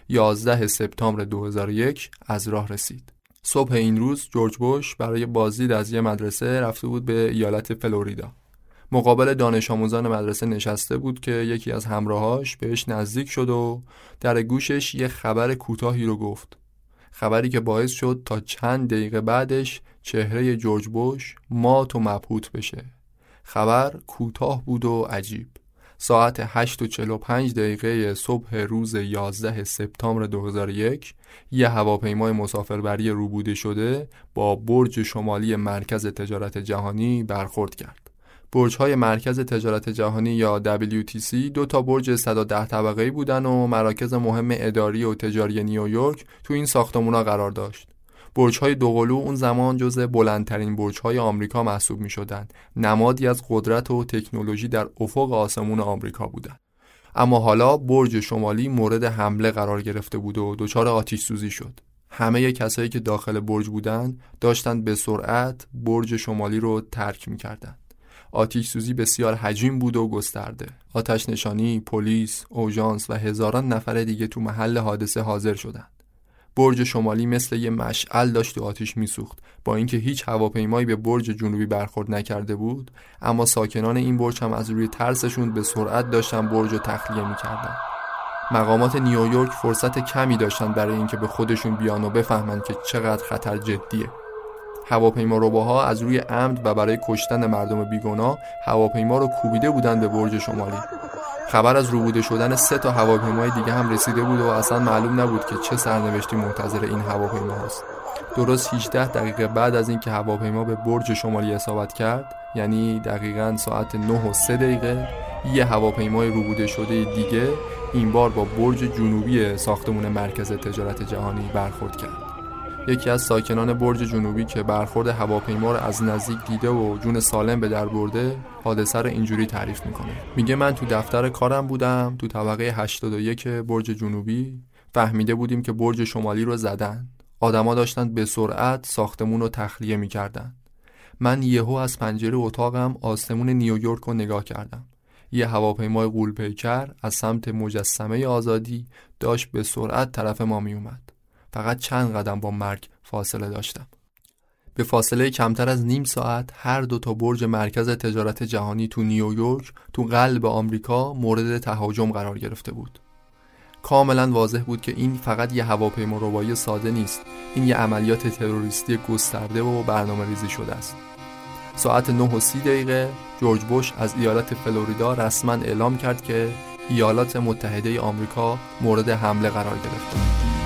یازده سپتامبر دو هزار و یک از راه رسید. صبح این روز جورج بوش برای بازدید از یه مدرسه رفته بود به ایالت فلوریدا. مقابل دانش آموزان مدرسه نشسته بود که یکی از همراهاش بهش نزدیک شد و در گوشش یه خبر کوتاهی رو گفت. خبری که باعث شد تا چند دقیقه بعدش چهره جورج بوش مات و مبهوت بشه. خبر کوتاه بود و عجیب. ساعت هشت و چهل و پنج دقیقه صبح روز یازده سپتامبر دو هزار و یک یه هواپیمای مسافربری روبوده شده با برج شمالی مرکز تجارت جهانی برخورد کرد. برج‌های مرکز تجارت جهانی یا دبلیو تی سی دو تا برج صد و ده طبقه‌ای بودن و مراکز مهم اداری و تجاری نیویورک تو این ساختمونا قرار داشت. برج‌های دوقلو اون زمان جزو بلندترین برج‌های آمریکا محسوب می‌شدند. نمادی از قدرت و تکنولوژی در افق آسمون آمریکا بودند. اما حالا برج شمالی مورد حمله قرار گرفته بود و دچار آتش سوزی شد. همه کسایی که داخل برج بودند داشتند به سرعت برج شمالی رو ترک می‌کردند. آتش سوزی بسیار حجیم بود و گسترده. آتش نشانی، پلیس، اورژانس و هزاران نفر دیگه تو محل حادثه حاضر شدند. برج شمالی مثل یه مشعل داشت تو آتش میسوخت. با اینکه هیچ هواپیمایی به برج جنوبی برخورد نکرده بود، اما ساکنان این برج هم از روی ترسشون به سرعت داشتن برج رو تخلیه میکردن. مقامات نیویورک فرصت کمی داشتن برای اینکه به خودشون بیان و بفهمن که چقدر خطر جدیه. هواپیمارباها از روی عمد و برای کشتن مردم بیگناه هواپیما رو کوبیده بودن به برج شمالی. خبر از روبوده شدن سه تا هواپیمای دیگه هم رسیده بود و اصلا معلوم نبود که چه سرنوشتی منتظر این هواپیما هست. درست هجده دقیقه بعد از اینکه هواپیما به برج شمالی اصابت کرد، یعنی دقیقاً ساعت نه و سه دقیقه، یه هواپیمای روبوده شده دیگه این بار با برج جنوبی ساختمان مرکز تجارت جهانی برخورد کرد. یکی از ساکنان برج جنوبی که برخورد هواپیما رو از نزدیک دیده و جون سالم به در برده، حادثه رو اینجوری تعریف میکنه. میگه من تو دفتر کارم بودم، تو طبقه هشتاد و یک برج جنوبی، فهمیده بودیم که برج شمالی رو زدن. آدما داشتن به سرعت ساختمون رو تخلیه میکردن. من یهو از پنجره اتاقم آسمون نیویورک رو نگاه کردم. یه هواپیمای غول‌پیکر از سمت مجسمه آزادی داشت به سرعت طرف ما میومد. فقط چند قدم با مرگ فاصله داشتم. به فاصله کمتر از نیم ساعت هر دو تا برج مرکز تجارت جهانی تو نیویورک تو قلب آمریکا مورد تهاجم قرار گرفته بود. کاملا واضح بود که این فقط یه هواپیما ربایی ساده نیست. این یه عملیات تروریستی گسترده و برنامه‌ریزی شده است. ساعت نه و سی دقیقه جورج بوش از ایالت فلوریدا رسما اعلام کرد که ایالات متحده آمریکا مورد حمله قرار گرفته.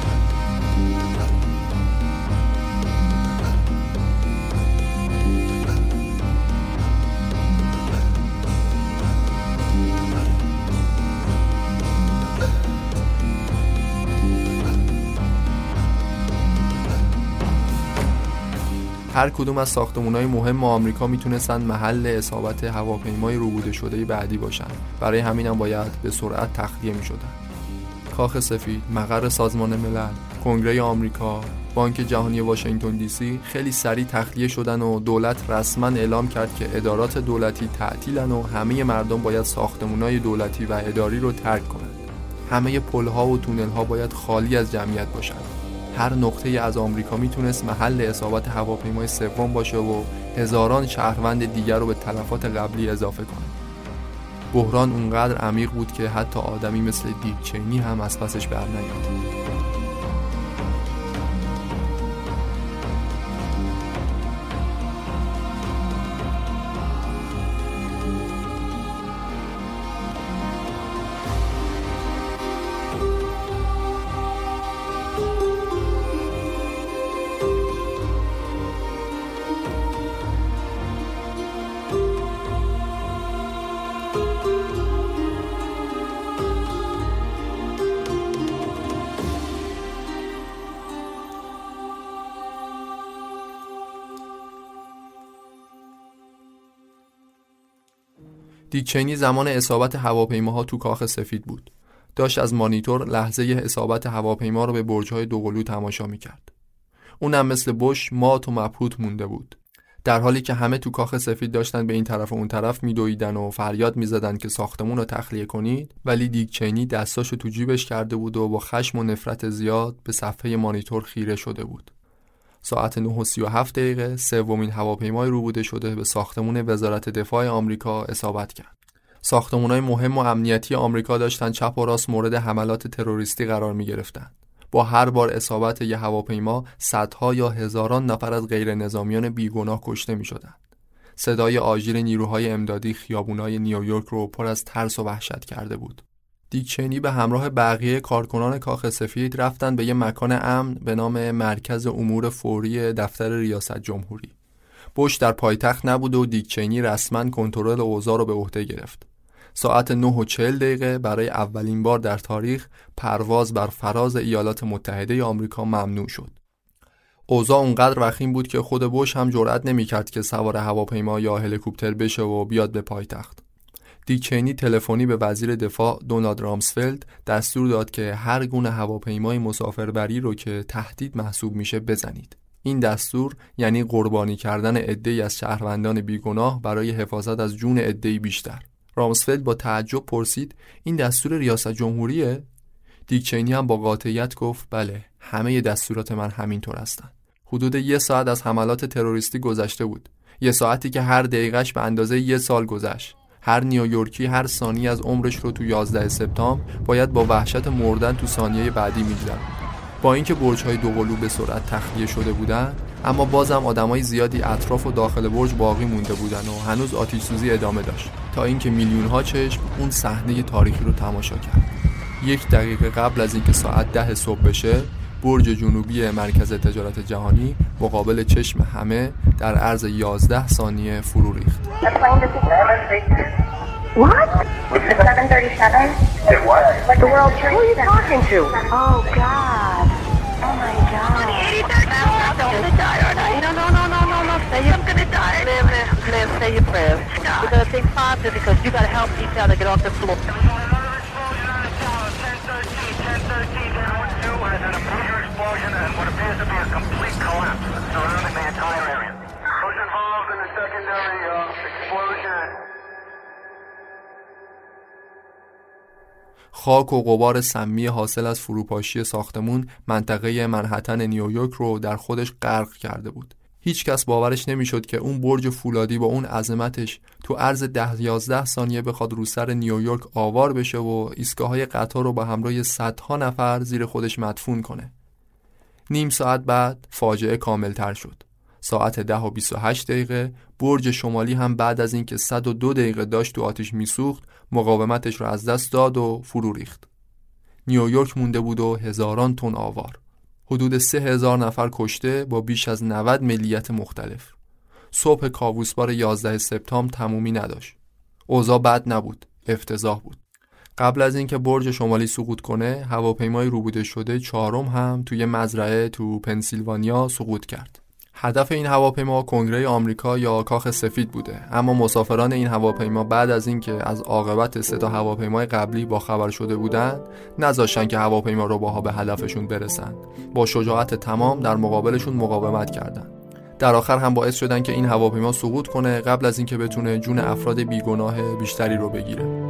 هر کدوم از ساختمان‌های مهم آمریکا میتونستن محل اصابت هواپیمای روبوده شده بعدی باشن. برای همین هم باید به سرعت تخلیه میشدن. کاخ سفید، مقر سازمان ملل، کنگره آمریکا، بانک جهانی واشنگتن دی سی خیلی سریع تخلیه شدن و دولت رسما اعلام کرد که ادارات دولتی تعطیلن و همه مردم باید ساختمان‌های دولتی و اداری رو ترک کنند. همه پل‌ها و تونل‌ها باید خالی از جمعیت باشند. هر نقطه از آمریکا میتونست محل اصابت هواپیمای سوم باشه و هزاران شهروند دیگر رو به تلفات قبلی اضافه کنه. بحران اونقدر عمیق بود که حتی آدمی مثل دیک چینی هم از پسش بر نیامد. دیک چینی زمان اصابت هواپیماها تو کاخ سفید بود. داشت از مانیتور لحظه اصابت هواپیما رو به برج‌های دوقلو تماشا می‌کرد. اونم مثل بوش مات و مبهوت مونده بود. در حالی که همه تو کاخ سفید داشتن به این طرف و اون طرف میدویدن و فریاد میزدن که ساختمون رو تخلیه کنید، ولی دیک چینی دستاشو تو جیبش کرده بود و با خشم و نفرت زیاد به صفحه مانیتور خیره شده بود. ساعت نه و سی و هفت دقیقه سومین هواپیمای روبوده شده به ساختمون وزارت دفاع آمریکا اصابت کرد. ساختمان‌های مهم و امنیتی آمریکا داشتن چپ و راست مورد حملات تروریستی قرار می‌گرفتند. با هر بار اصابت یک هواپیما صدها یا هزاران نفر از غیر نظامیان بیگناه کشته می‌شدند. صدای آژیر نیروهای امدادی خیابون‌های نیویورک رو پر از ترس و وحشت کرده بود. دیک چینی به همراه بقیه کارکنان کاخ سفید رفتن به یه مکان امن به نام مرکز امور فوری دفتر ریاست جمهوری. بوش در پایتخت نبود و دیک چینی رسما کنترل اوضاع رو به عهده گرفت. ساعت نه و چهل دقیقه برای اولین بار در تاریخ پرواز بر فراز ایالات متحده آمریکا ممنوع شد. اوضاع اونقدر وخیم بود که خود بوش هم جرئت نمی‌کرد که سوار هواپیما یا هلیکوپتر بشه و بیاد به پایتخت. دیک چینی تلفنی به وزیر دفاع دونالد رامسفلد دستور داد که هر گونه هواپیمای مسافربری رو که تهدید محسوب میشه بزنید. این دستور یعنی قربانی کردن عده‌ای از شهروندان بیگناه برای حفاظت از جون عده‌ای بیشتر. رامسفلد با تعجب پرسید این دستور ریاست جمهوریه؟ دیک چینی هم با قاطعیت گفت بله، همه دستورات من همینطور هستن. حدود یک ساعت از حملات تروریستی گذشته بود. یه ساعتی که هر دقیقش به اندازه یک سال گذشت. هر نیویورکی هر ثانیه از عمرش رو تو یازده سپتامبر باید با وحشت مردن تو ثانیه بعدی می‌گذرون. با اینکه برج‌های دوقلو به سرعت تخلیه شده بودن، اما بازم آدمای زیادی اطراف و داخل برج باقی مونده بودن و هنوز آتش‌سوزی ادامه داشت تا اینکه میلیون‌ها چشم اون صحنه تاریخی رو تماشا کرد. یک دقیقه قبل از اینکه ساعت ده صبح بشه، برج جنوبی مرکز تجارت جهانی مقابل چشم همه در عرض یازده ثانیه فرو ریخت. What? It's seven thirty-seven? It what? Like the World Trade Center. Who are you talking to? Oh, God. Oh, my God. eighty-third floor. I'm going to die, aren't I? No, no, no, no, no, no. Say I'm going to die. Liv, Liv, Liv, say your prayers. We're going to take five minutes because you got to help each other get off the floor. ten thirteen, ten thirteen, ten twelve, and then a major explosion and what appears to be a complete collapse surrounding the entire area. Who's involved in the secondary uh, explosion? خاک و غبار سمی حاصل از فروپاشی ساختمون منطقه منهتن نیویورک رو در خودش غرق کرده بود. هیچ کس باورش نمیشد که اون برج فولادی با اون عظمتش تو عرض ده یازده ثانیه بخواد رو سر نیویورک آوار بشه و ایستگاه‌های قطار رو با همراه صدها نفر زیر خودش مدفون کنه. نیم ساعت بعد فاجعه کاملتر شد. ساعت ده و بیست و هشت دقیقه برج شمالی هم بعد از اینکه صد و دو دقیقه داشت تو آتش میسوخت مقاومتش رو از دست داد و فرو ریخت. نیویورک مونده بود و هزاران تن آوار. حدود سه هزار نفر کشته با بیش از نود ملیت مختلف. صبح کاووسبار یازده سپتامبر تمومی نداشت. اوضاع بد نبود، افتضاح بود. قبل از اینکه برج شمالی سقوط کنه، هواپیمای روبوده شده چهارم هم توی مزرعه تو پنسیلوانیا سقوط کرد. هدف این هواپیما کنگره آمریکا یا کاخ سفید بوده، اما مسافران این هواپیما بعد از اینکه از عاقبت سه تا هواپیمای قبلی باخبر شده بودند، نذاشتن که هواپیما رباها به هدفشون برسن. با شجاعت تمام در مقابلشون مقاومت کردند. در آخر هم باعث شدن که این هواپیما سقوط کنه قبل از اینکه بتونه جون افراد بیگناه بیشتری رو بگیره.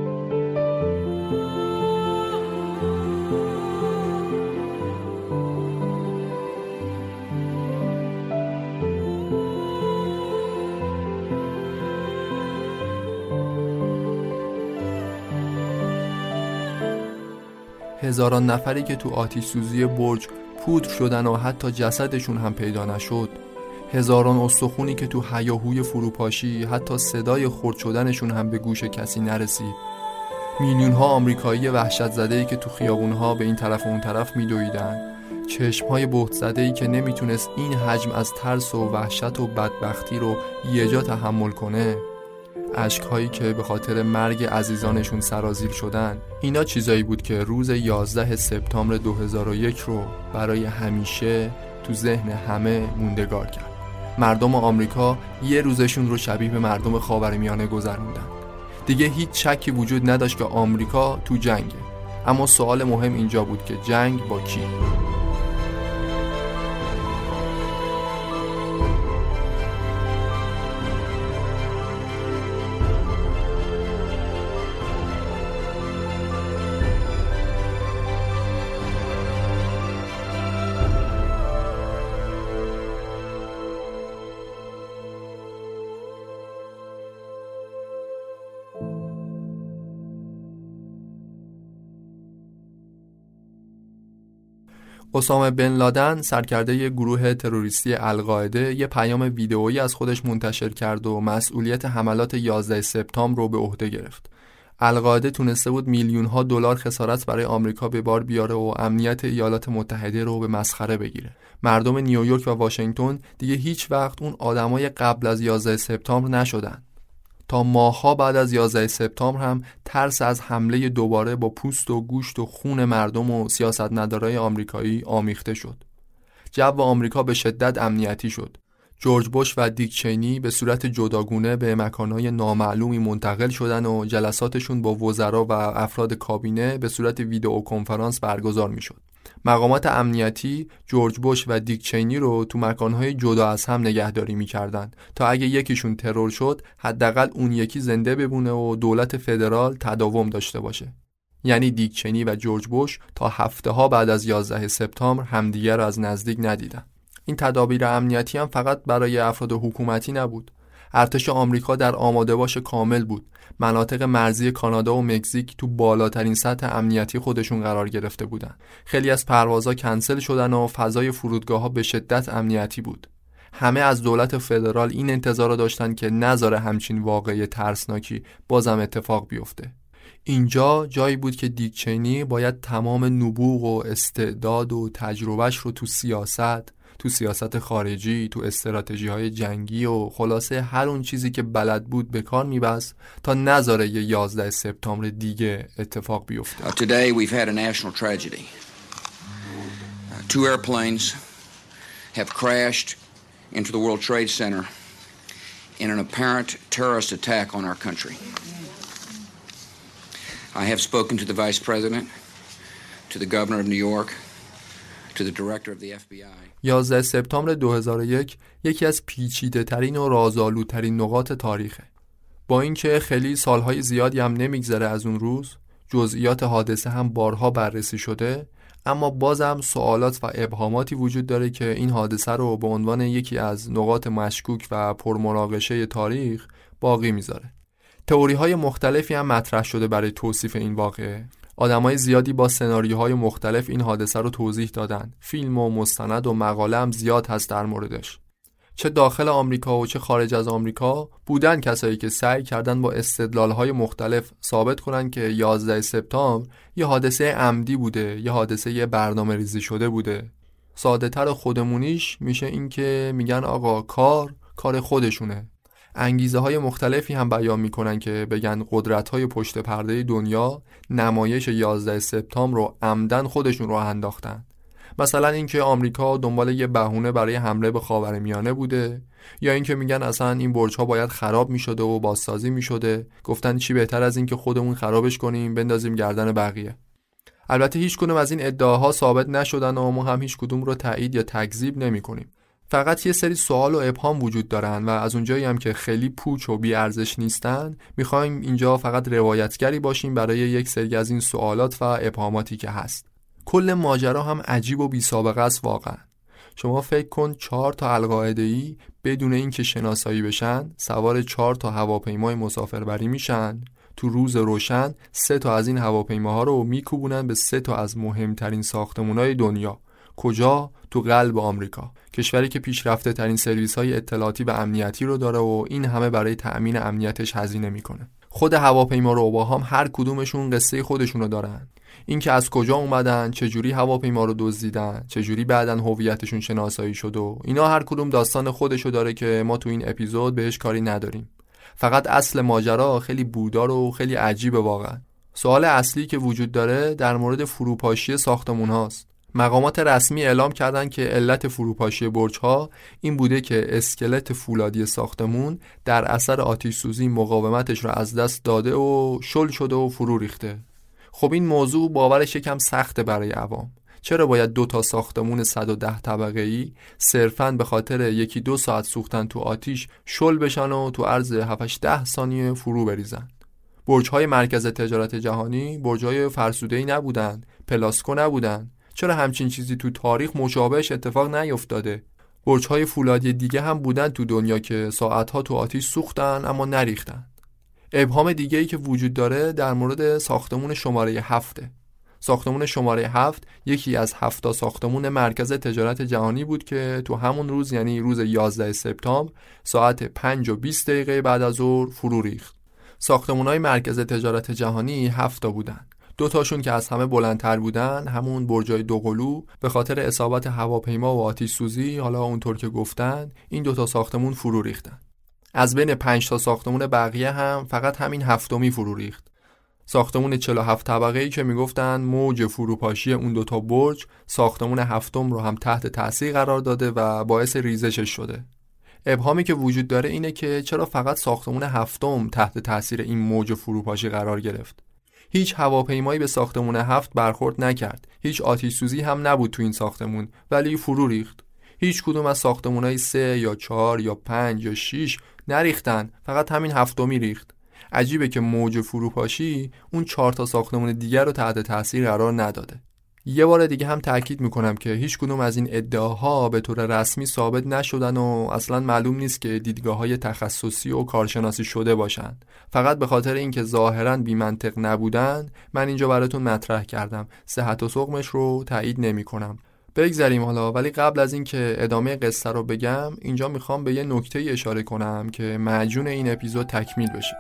هزاران نفری که تو آتش سوزی برج پودر شدن و حتی جسدشون هم پیدا نشد، هزاران استخونی که تو هیاهوی فروپاشی حتی صدای خرد شدنشون هم به گوش کسی نرسید، میلیون ها آمریکایی وحشت زده‌ای که تو خیابونها به این طرف و اون طرف میدویدن، چشم‌های بهت زده‌ای که نمیتونست این حجم از ترس و وحشت و بدبختی رو یه جا تحمل کنه، اشک‌هایی که به خاطر مرگ عزیزانشون سرازیر شدن. اینا چیزایی بود که روز یازده سپتامبر دو هزار و یک رو برای همیشه تو ذهن همه موندگار کرد. مردم آمریکا یه روزشون رو شبیه به مردم خاورمیانه گذروندن. دیگه هیچ شکی وجود نداشت که آمریکا تو جنگه، اما سوال مهم اینجا بود که جنگ با کی؟ اسامه بن لادن سرکرده یه گروه تروریستی القاعده یه پیام ویدئویی از خودش منتشر کرد و مسئولیت حملات یازده سپتامبر رو به عهده گرفت. القاعده تونسته بود میلیون ها دلار خسارت برای آمریکا به بار بیاره و امنیت ایالات متحده رو به مسخره بگیره. مردم نیویورک و واشنگتن دیگه هیچ وقت اون آدمای قبل از یازده سپتامبر نشدن. تا ماه‌ها بعد از یازده سپتامبر هم ترس از حمله دوباره با پوست و گوشت و خون مردم و سیاستمدارای آمریکایی آمیخته شد. جو آمریکا به شدت امنیتی شد. جورج بوش و دیک چینی به صورت جداگونه به مکانهای نامعلومی منتقل شدن و جلساتشون با وزرا و افراد کابینه به صورت ویدئو کنفرانس برگزار میشد. مقامات امنیتی جورج بوش و دیک چینی رو تو مکانهای جدا از هم نگهداری میکردن تا اگه یکیشون ترور شد حداقل اون یکی زنده بمونه و دولت فدرال تداوم داشته باشه. یعنی دیک چینی و جورج بوش تا هفته ها بعد از یازده سپتامبر همدیگر رو از نزدیک ندیدن. این تدابیر امنیتی هم فقط برای افراد حکومتی نبود. ارتش آمریکا در آماده باش کامل بود. مناطق مرزی کانادا و مکزیک تو بالاترین سطح امنیتی خودشون قرار گرفته بودن. خیلی از پروازها کنسل شدن و فضای فرودگاه‌ها به شدت امنیتی بود. همه از دولت فدرال این انتظار رو داشتن که نذاره همچین واقعه ترسناکی بازم اتفاق بیفته. اینجا جایی بود که دیک چینی باید تمام نبوغ و استعداد و تجربهش رو تو سیاست، تو سیاست خارجی، تو استراتژی‌های جنگی و خلاصه هر اون چیزی که بلد بود به کار می‌بست تا نذاره یه یازده سپتامبر دیگه اتفاق بیفته. Uh, today we've had a national tragedy. Uh, two airplanes have crashed into the World Trade Center in an apparent terrorist attack on our country. I have spoken to the Vice President, to the Governor of New York, to the Director of the اف بی آی. یازده سپتامبر دو هزار و یک یکی از پیچیده ترین و رازآلودترین نقاط تاریخه. با اینکه خیلی سالهای زیادی هم نمیگذره از اون روز، جزئیات حادثه هم بارها بررسی شده، اما بازم سوالات و ابهاماتی وجود داره که این حادثه رو به عنوان یکی از نقاط مشکوک و پرمناقشه تاریخ باقی میذاره. تئوری‌های مختلفی هم مطرح شده برای توصیف این واقعه. آدمای زیادی با سناریوهای مختلف این حادثه رو توضیح دادن. فیلم و مستند و مقاله هم زیاد هست در موردش. چه داخل آمریکا و چه خارج از آمریکا بودن کسایی که سعی کردن با استدلال‌های مختلف ثابت کنن که یازده سپتامبر یه حادثه عمدی بوده، یه حادثه برنامه ریزی شده بوده. ساده‌تر خودمونیش میشه این که میگن آقا کار کار خودشونه. انگیزه های مختلفی هم بیان میکنن که بگن قدرت های پشت پرده دنیا نمایش یازده سپتامبر رو عمدن خودشون رو انداختن. مثلا اینکه آمریکا دنبال یه بهونه برای حمله به خاورمیانه بوده، یا اینکه میگن اصلا این برج ها باید خراب میشده و بازسازی میشده، گفتن چی بهتر از این که خودمون خرابش کنیم بندازیم گردن بقیه. البته هیچ کدوم از این ادعاها ثابت نشدن و ما هم هیچ کدوم رو تایید یا تکذیب نمیکنیم. فقط یه سری سوال و ابهام وجود دارن و از اونجایی هم که خیلی پوچ و بی ارزش نیستن میخوایم اینجا فقط روایتگری باشیم برای یک سری از این سوالات و ابهاماتی که هست. کل ماجرا هم عجیب و بی سابقه است واقعا. شما فکر کن چهار تا القاعده‌ای بدون اینکه شناسایی بشن سوار چهار تا هواپیمای مسافربری میشن، تو روز روشن سه تا از این هواپیماها رو میکوبونن به سه تا از مهمترین ساختمان‌های دنیا. کجا؟ تو قلب آمریکا، کشوری که پیشرفته ترین سرویس های اطلاعاتی و امنیتی رو داره و این همه برای تأمین امنیتش هزینه میکنه. خود هواپیما روبا هم هر کدومشون قصه خودشونو دارن. این که از کجا اومدن، چجوری هواپیما رو دزدیدن، چجوری بعدن هویتشون شناسایی شد و اینا هر کدوم داستان خودشو داره که ما تو این اپیزود بهش کاری نداریم. فقط اصل ماجرا خیلی بودار و خیلی عجیبه واقعا. سوال اصلی که وجود داره در مورد فروپاشی ساختمون هاست. مقامات رسمی اعلام کردن که علت فروپاشی برج‌ها این بوده که اسکلت فولادی ساختمون در اثر آتش سوزی مقاومتش رو از دست داده و شل شده و فرو ریخته. خب این موضوع باورش یکم سخته برای عوام. چرا باید دو تا ساختمون صد و ده طبقه‌ای صرفاً به خاطر یکی دو ساعت سوختن تو آتش شل بشن و تو عرض هفت ده ثانیه فرو بریزن؟ برج‌های مرکز تجارت جهانی برج‌های فرسوده‌ای نبودن، پلاسکو نبودن. چرا همچین چیزی تو تاریخ مشابهش اتفاق نیفتاده؟ برج‌های فولادی دیگه هم بودن تو دنیا که ساعت‌ها تو آتش سوختن اما نریختن. ابهام دیگه‌ای که وجود داره در مورد ساختمون شماره هفته. ساختمون شماره هفت یکی از هفت ساختمون مرکز تجارت جهانی بود که تو همون روز یعنی روز یازده سپتامبر ساعت پنج و بیست دقیقه بعد از ظهر فرو ریخت. ساختمون‌های مرکز تجارت جهانی هفت تا بودن. دو تاشون که از همه بلندتر بودن، همون برجای دوقلو، به خاطر اصابت هواپیما و آتش سوزی حالا اونطور که گفتن این دو تا ساختمون فرو ریختن. از بین پنج تا ساختمون بقیه هم فقط همین هفتمی فرو ریخت. ساختمون چهل و هفت طبقه‌ای که میگفتن موج فروپاشی اون دوتا برج ساختمون هفتم رو هم تحت تاثیر قرار داده و باعث ریزشش شده. ابهامی که وجود داره اینه که چرا فقط ساختمون هفتم تحت تاثیر این موج فروپاشی قرار گرفت. هیچ هواپیمایی به ساختمون هفت برخورد نکرد. هیچ آتش سوزی هم نبود تو این ساختمون ولی فرو ریخت. هیچ کدوم از ساختمونای سه یا چهار یا پنج یا شش نریختن، فقط همین هفتمی ریخت. عجیبه که موج فروپاشی اون چهار تا ساختمون دیگر رو تحت تاثیر قرار نداده. یه بار دیگه هم تأکید میکنم که هیچ کدوم از این ادعاها به طور رسمی ثابت نشدن و اصلا معلوم نیست که دیدگاه‌های تخصصی و کارشناسی شده باشن. فقط به خاطر اینکه ظاهراً بی منطق نبودن من اینجا براتون مطرح کردم. صحت و سقمش رو تایید نمیکنم. بگذریم حالا، ولی قبل از این که ادامه قصه رو بگم اینجا میخوام به یه نکته اشاره کنم که معجون این اپیزود تکمیل بشه.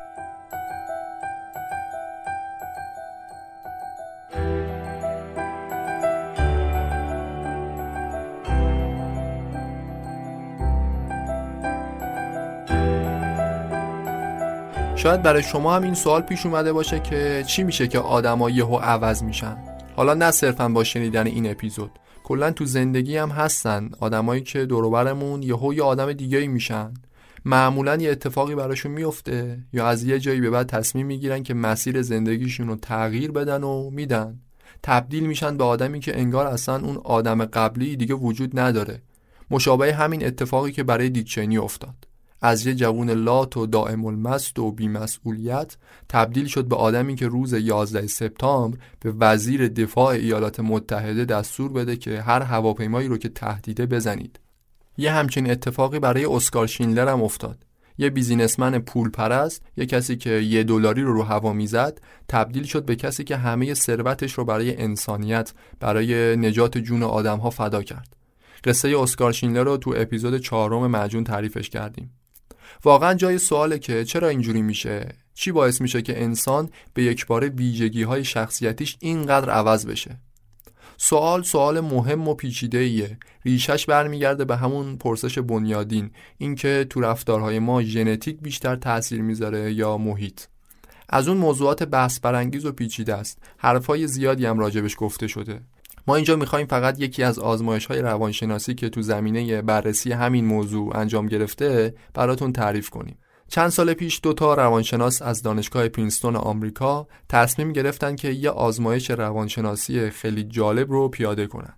شاید برای شما هم این سوال پیش اومده باشه که چی میشه که آدم‌ها یهو عوض میشن. حالا نه صرفاً با شنیدن این اپیزود، کلاً تو زندگی هم هستن آدمایی که دور و برمون یهو یه آدم دیگه‌ای میشن. معمولاً یه اتفاقی براشون میفته یا از یه جایی به بعد تصمیم میگیرن که مسیر زندگیشون رو تغییر بدن و میدن. تبدیل میشن به آدمی که انگار اصلاً اون آدم قبلی دیگه وجود نداره. مشابه همین اتفاقی که برای دیک چینی افتاد. از یه جوون لات و دائم المست و بی‌مسئولیت تبدیل شد به آدمی که روز یازده سپتامبر به وزیر دفاع ایالات متحده دستور بده که هر هواپیمایی رو که تهدیده بزنید. یه همچین اتفاقی برای اسکار شینلر هم افتاد. یه بیزینسمن پول پرست، یه کسی که یه دلاری رو رو هوا میزد، تبدیل شد به کسی که همه ثروتش رو برای انسانیت، برای نجات جون آدم‌ها فدا کرد. قصه اسکار شینلر رو تو اپیزود چهارم معجون تعریفش کردیم. واقعا جای سواله که چرا اینجوری میشه؟ چی باعث میشه که انسان به یک باره ویژگی‌های شخصیتیش اینقدر عوض بشه؟ سوال سوال مهم و پیچیده‌ایه. ریشش برمیگرده به همون پرسش بنیادین، اینکه تو رفتارهای ما ژنتیک بیشتر تأثیر میذاره یا محیط. از اون موضوعات بحث برانگیز و پیچیده است. حرفای زیادی هم راجبش گفته شده. ما اینجا میخوایم فقط یکی از آزمایش‌های روانشناسی که تو زمینه بررسی همین موضوع انجام گرفته براتون تعریف کنیم. چند سال پیش دو تا روانشناس از دانشگاه پرینستون آمریکا تصمیم گرفتن که یه آزمایش روانشناسی خیلی جالب رو پیاده کنن.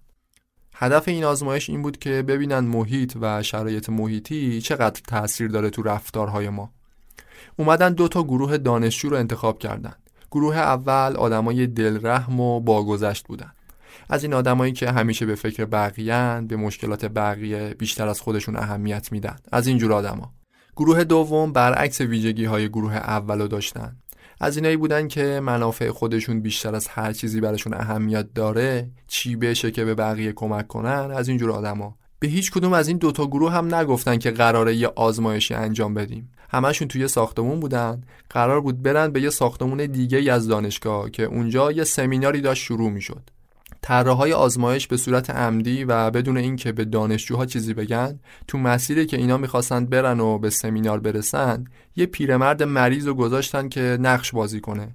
هدف این آزمایش این بود که ببینن محیط و شرایط محیطی چقدر تأثیر داره تو رفتارهای ما. اومدن دو تا گروه دانشجو رو انتخاب کردن. گروه اول آدمای دلرحم و باگذشت بودن. از این آدمایی که همیشه به فکر بقیه‌اند، به مشکلات بقیه بیشتر از خودشون اهمیت میدن. از این جور آدما. گروه دوم برعکس ویژگی‌های گروه اولو داشتن. از اینایی بودن که منافع خودشون بیشتر از هر چیزی براشون اهمیت داره، چی بشه که به بقیه کمک کنن. از این جور آدما. به هیچ کدوم از این دوتا گروه هم نگفتن که قراره یه آزمایشی انجام بدیم. همشون توی ساختمون بودن. قرار بود برن به یه ساختمون دیگه از دانشگاه که اونجا یه سمیناری داشت شروع میشد. طراحهای آزمایش به صورت عمدی و بدون اینکه به دانشجوها چیزی بگن، تو مسیری که اینا میخواستن برن و به سمینار برسن، یه پیرمرد مریض رو گذاشتن که نقش بازی کنه.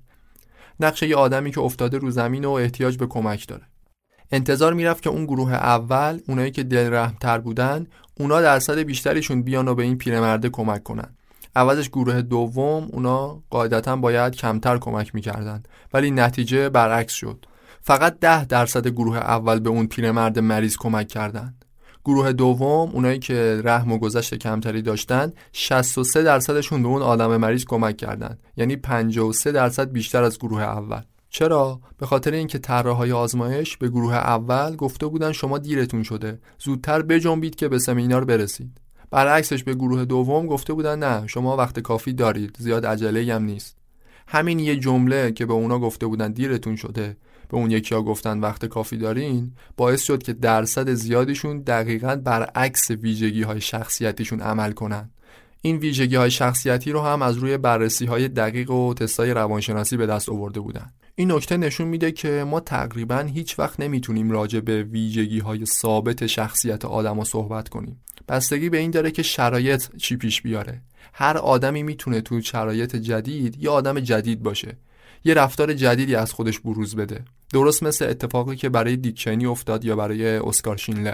نقش یه آدمی که افتاده رو زمین و احتیاج به کمک داره. انتظار میرفت که اون گروه اول، اونایی که دلرحم‌تر بودن، اونا درصد بیشتریشون بیان و به این پیرمرد کمک کنن. عوضش گروه دوم، اونا قاعدتاً باید کمتر کمک میکردن، ولی نتیجه برعکس شد. فقط ده درصد گروه اول به اون پیرمرد مریض کمک کردن. گروه دوم، اونایی که رحم و گذشت کمتری داشتن، شصت و سه درصدشون به اون آدم مریض کمک کردن. یعنی پنجاه و سه درصد بیشتر از گروه اول. چرا؟ به خاطر اینکه طراحهای آزمایش به گروه اول گفته بودن شما دیرتون شده، زودتر بجنبید که به سمینار برسید. برعکسش به گروه دوم گفته بودن نه، شما وقت کافی دارید، زیاد عجله‌ای هم نیست. همین یه جمله که به اونا گفته بودن دیرتون شده، به اون یکی‌ها گفتن وقت کافی دارین، باعث شد که درصد زیادیشون دقیقاً برعکس ویژگی‌های شخصیتیشون عمل کنن. این ویژگی‌های شخصیتی رو هم از روی بررسی‌های دقیق و تست‌های روانشناسی به دست آورده بودن. این نکته نشون میده که ما تقریباً هیچ وقت نمیتونیم راجع به ویژگی‌های ثابت شخصیت آدمو صحبت کنیم. بستگی به این داره که شرایط چی پیش بیاره. هر آدمی میتونه تو شرایط جدید یه آدم جدید باشه. یه رفتار جدیدی از خودش بروز بده، درست مثل اتفاقی که برای دیک چینی افتاد یا برای اسکار شینلر.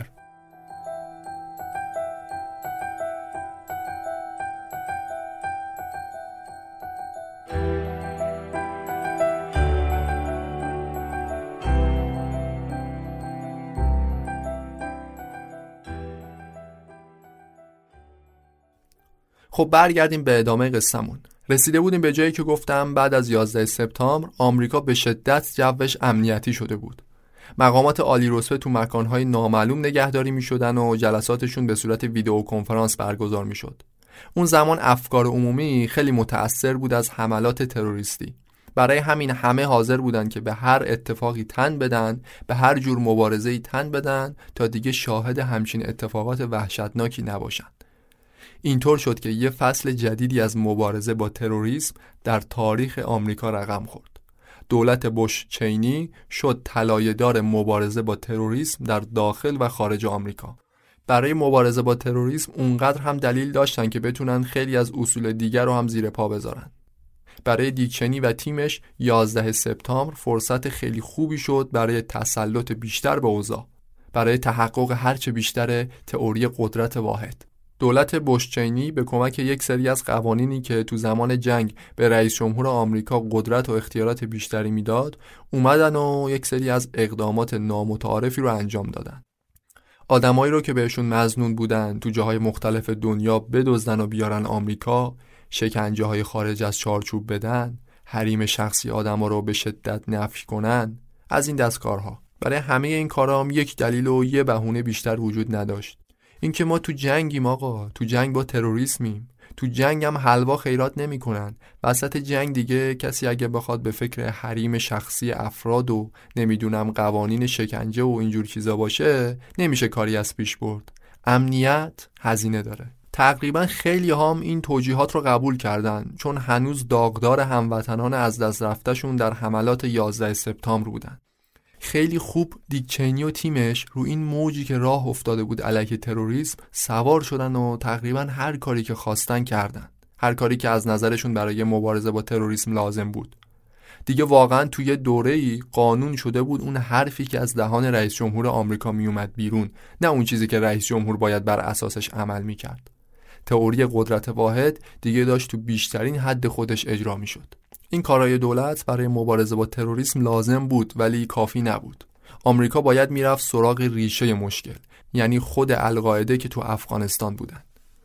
خب برگردیم به ادامه قصه‌مون. رسیده بودیم به جایی که گفتم بعد از یازده سپتامبر آمریکا به شدت جوش امنیتی شده بود. مقامات عالی رتبه تو مکانهای نامعلوم نگهداری می‌شدن و جلساتشون به صورت ویدیو کنفرانس برگزار می‌شد. اون زمان افکار عمومی خیلی متأثر بود از حملات تروریستی. برای همین همه حاضر بودن که به هر اتفاقی تن بدن، به هر جور مبارزه‌ای تن بدن تا دیگه شاهد همچین اتفاقات وحشتناکی نباشن. اینطور شد که یه فصل جدیدی از مبارزه با تروریسم در تاریخ آمریکا رقم خورد. دولت بوش چینی شد طلایه‌دار مبارزه با تروریسم در داخل و خارج آمریکا. برای مبارزه با تروریسم اونقدر هم دلیل داشتن که بتونن خیلی از اصول دیگر رو هم زیر پا بذارن. برای دیک چینی و تیمش یازده سپتامبر فرصت خیلی خوبی شد برای تسلط بیشتر به اوضاع، برای تحقق هرچه بیشتر تئوری قدرت واحد. دولت بوش چینی به کمک یک سری از قوانینی که تو زمان جنگ به رئیس جمهور آمریکا قدرت و اختیارات بیشتری میداد، اومدن و یک سری از اقدامات نامتعارفی رو انجام دادن. آدمایی رو که بهشون مظنون بودن تو جاهای مختلف دنیا بدزدن و بیارن آمریکا، شکنجه های خارج از چارچوب بدن، حریم شخصی آدما رو به شدت نفی کنن، از این دست کارها. برای همه این کارا هم یک دلیل و یه بهونه بیشتر وجود نداشت. اینکه ما تو جنگیم آقا، تو جنگ با تروریسمیم. تو جنگ هم حلوا خیرات نمی کنن. وسط جنگ دیگه کسی اگه بخواد به فکر حریم شخصی افراد و نمیدونم قوانین شکنجه و اینجور چیزا باشه، نمیشه کاری از پیش برد. امنیت هزینه داره. تقریبا خیلی هم این توجیهات رو قبول کردن، چون هنوز داغدار هموطنان از دست رفتهشون در حملات یازده سپتامبر بودن. خیلی خوب دیک چینی و تیمش رو این موجی که راه افتاده بود علیه تروریسم سوار شدن و تقریبا هر کاری که خواستن کردن، هر کاری که از نظرشون برای مبارزه با تروریسم لازم بود. دیگه واقعا توی دوره‌ای قانون شده بود اون حرفی که از دهان رئیس جمهور آمریکا می اومد بیرون، نه اون چیزی که رئیس جمهور باید بر اساسش عمل میکرد. تئوری قدرت واحد دیگه داشت تو بیشترین حد خودش اجرا میشد. این کارهای دولت برای مبارزه با تروریسم لازم بود ولی کافی نبود. آمریکا باید میرفت سراغ ریشه مشکل، یعنی خود القاعده که تو افغانستان بودن.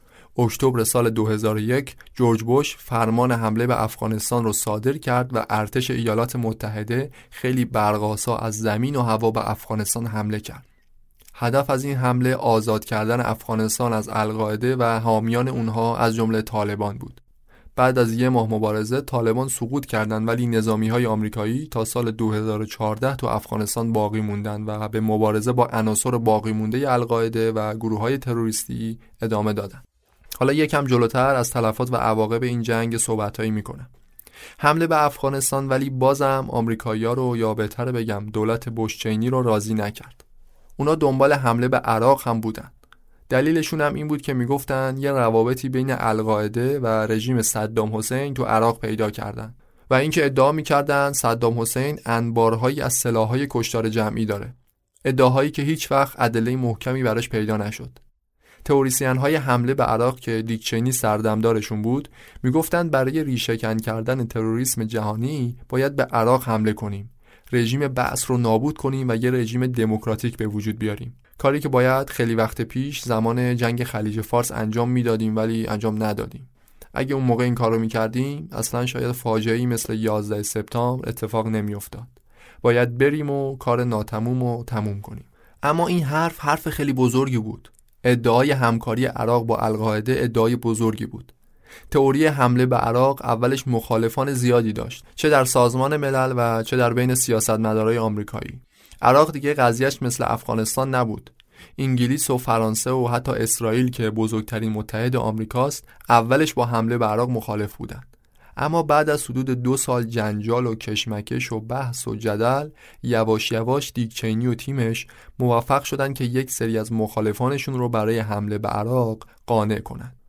اکتبر سال دو هزار و یک جورج بوش فرمان حمله به افغانستان رو صادر کرد و ارتش ایالات متحده خیلی برق‌آسا از زمین و هوا به افغانستان حمله کرد. هدف از این حمله آزاد کردن افغانستان از القاعده و حامیان اونها از جمله طالبان بود. بعد از یه ماه مبارزه طالبان سقوط کردند، ولی نظامی‌های آمریکایی تا سال دو هزار و چهارده تو افغانستان باقی موندن و به مبارزه با عناصر باقی مونده القاعده و گروه‌های تروریستی ادامه دادن. حالا یکم جلوتر از تلفات و عواقب این جنگ صحبتایی میکنم. حمله به افغانستان ولی بازم آمریکایی‌ها رو، یا بهتره بگم دولت بوش چینی رو راضی نکرد. اونا دنبال حمله به عراق هم بودن. دلیلشون هم این بود که میگفتن یه روابطی بین القاعده و رژیم صدام حسین تو عراق پیدا کردن و اینکه ادعا میکردن صدام حسین انبارهایی از سلاح‌های کشتار جمعی داره. ادعاهایی که هیچ وقت ادله محکمی براش پیدا نشد. تئوریسین‌های حمله به عراق که دیک چینی سردمدارشون بود میگفتن برای ریشه‌کن کردن تروریسم جهانی باید به عراق حمله کنیم، رژیم بعث رو نابود کنیم و یه رژیم دموکراتیک به وجود بیاریم. کاری که باید خیلی وقت پیش زمان جنگ خلیج فارس انجام میدادیم ولی انجام ندادیم. اگه اون موقع این کارو میکردیم اصلا شاید فاجعه‌ای مثل یازده سپتامبر اتفاق نمیافتاد. باید بریم و کار ناتموم رو تموم کنیم. اما این حرف حرف خیلی بزرگی بود. ادعای همکاری عراق با القاعده ادعای بزرگی بود. تئوری حمله به عراق اولش مخالفان زیادی داشت، چه در سازمان ملل و چه در بین سیاستمدارای آمریکایی. عراق دیگه قضیهش مثل افغانستان نبود. انگلیس و فرانسه و حتی اسرائیل که بزرگترین متحد آمریکاست اولش با حمله به عراق مخالف بودن. اما بعد از حدود دو سال جنجال و کشمکش و بحث و جدل، یواش یواش دیک چینی و تیمش موفق شدن که یک سری از مخالفانشون رو برای حمله به عراق قانع کنن.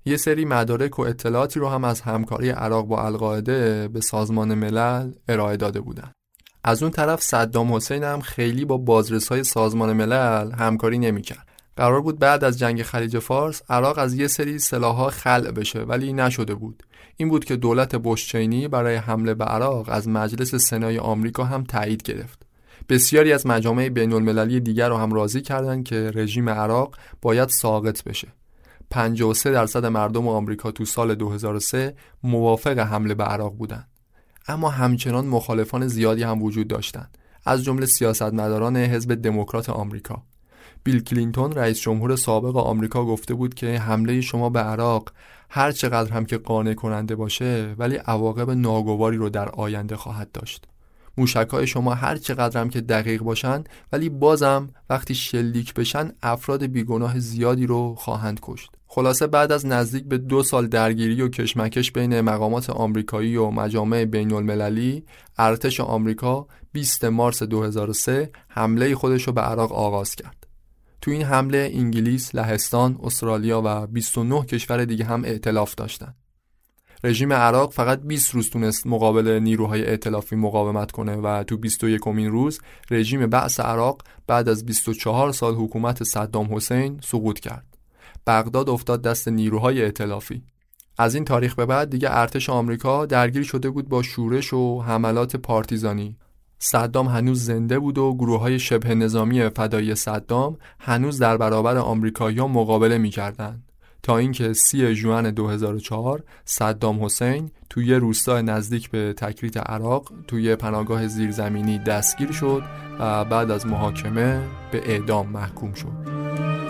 یه سری مدارک و اطلاعاتی رو هم از همکاری عراق با القاعده به سازمان ملل ارائه داده بودن. از اون طرف صدام حسین هم خیلی با بازرس‌های سازمان ملل همکاری نمی‌کرد. قرار بود بعد از جنگ خلیج فارس عراق از یه سری سلاح‌ها خلع بشه، ولی نشده بود. این بود که دولت بوش چینی برای حمله به عراق از مجلس سنای آمریکا هم تایید گرفت. بسیاری از مجامع بین‌المللی دیگر رو هم راضی کردند که رژیم عراق باید ساقط بشه. پنجاه و سه درصد مردم آمریکا تو سال دو هزار و سه موافق حمله به عراق بودند. اما همچنان مخالفان زیادی هم وجود داشتند، از جمله سیاستمداران حزب دموکرات آمریکا. بیل کلینتون رئیس جمهور سابق آمریکا گفته بود که حمله شما به عراق هر چقدر هم که قانع کننده باشه ولی عواقب ناگواری رو در آینده خواهد داشت. موشک‌های شما هر چقدر هم که دقیق باشن ولی بازم وقتی شلیک بشن افراد بیگناه زیادی رو خواهند کشت. خلاصه بعد از نزدیک به دو سال درگیری و کشمکش بین مقامات آمریکایی و مجامع بین‌المللی، ارتش آمریکا بیستم مارس دو هزار و سه حمله خودش رو به عراق آغاز کرد. تو این حمله انگلیس، لهستان، استرالیا و بیست و نه کشور دیگه هم ائتلاف داشتن. رژیم عراق فقط بیست روز تونست مقابل نیروهای ائتلافی مقاومت کنه و تو بیست و یکمین روز رژیم بعث عراق بعد از بیست و چهار سال حکومت صدام حسین سقوط کرد. بغداد افتاد دست نیروهای ائتلافی. از این تاریخ به بعد دیگه ارتش آمریکا درگیر شده بود با شورش و حملات پارتیزانی. صدام هنوز زنده بود و گروه‌های شبه نظامی فدایی صدام هنوز در برابر آمریکایی‌ها مقابله می‌کردند، تا اینکه سی ژوئن دو هزار و چهار صدام حسین توی روستای نزدیک به تکریت عراق توی پناهگاه زیرزمینی دستگیر شد و بعد از محاکمه به اعدام محکوم شد.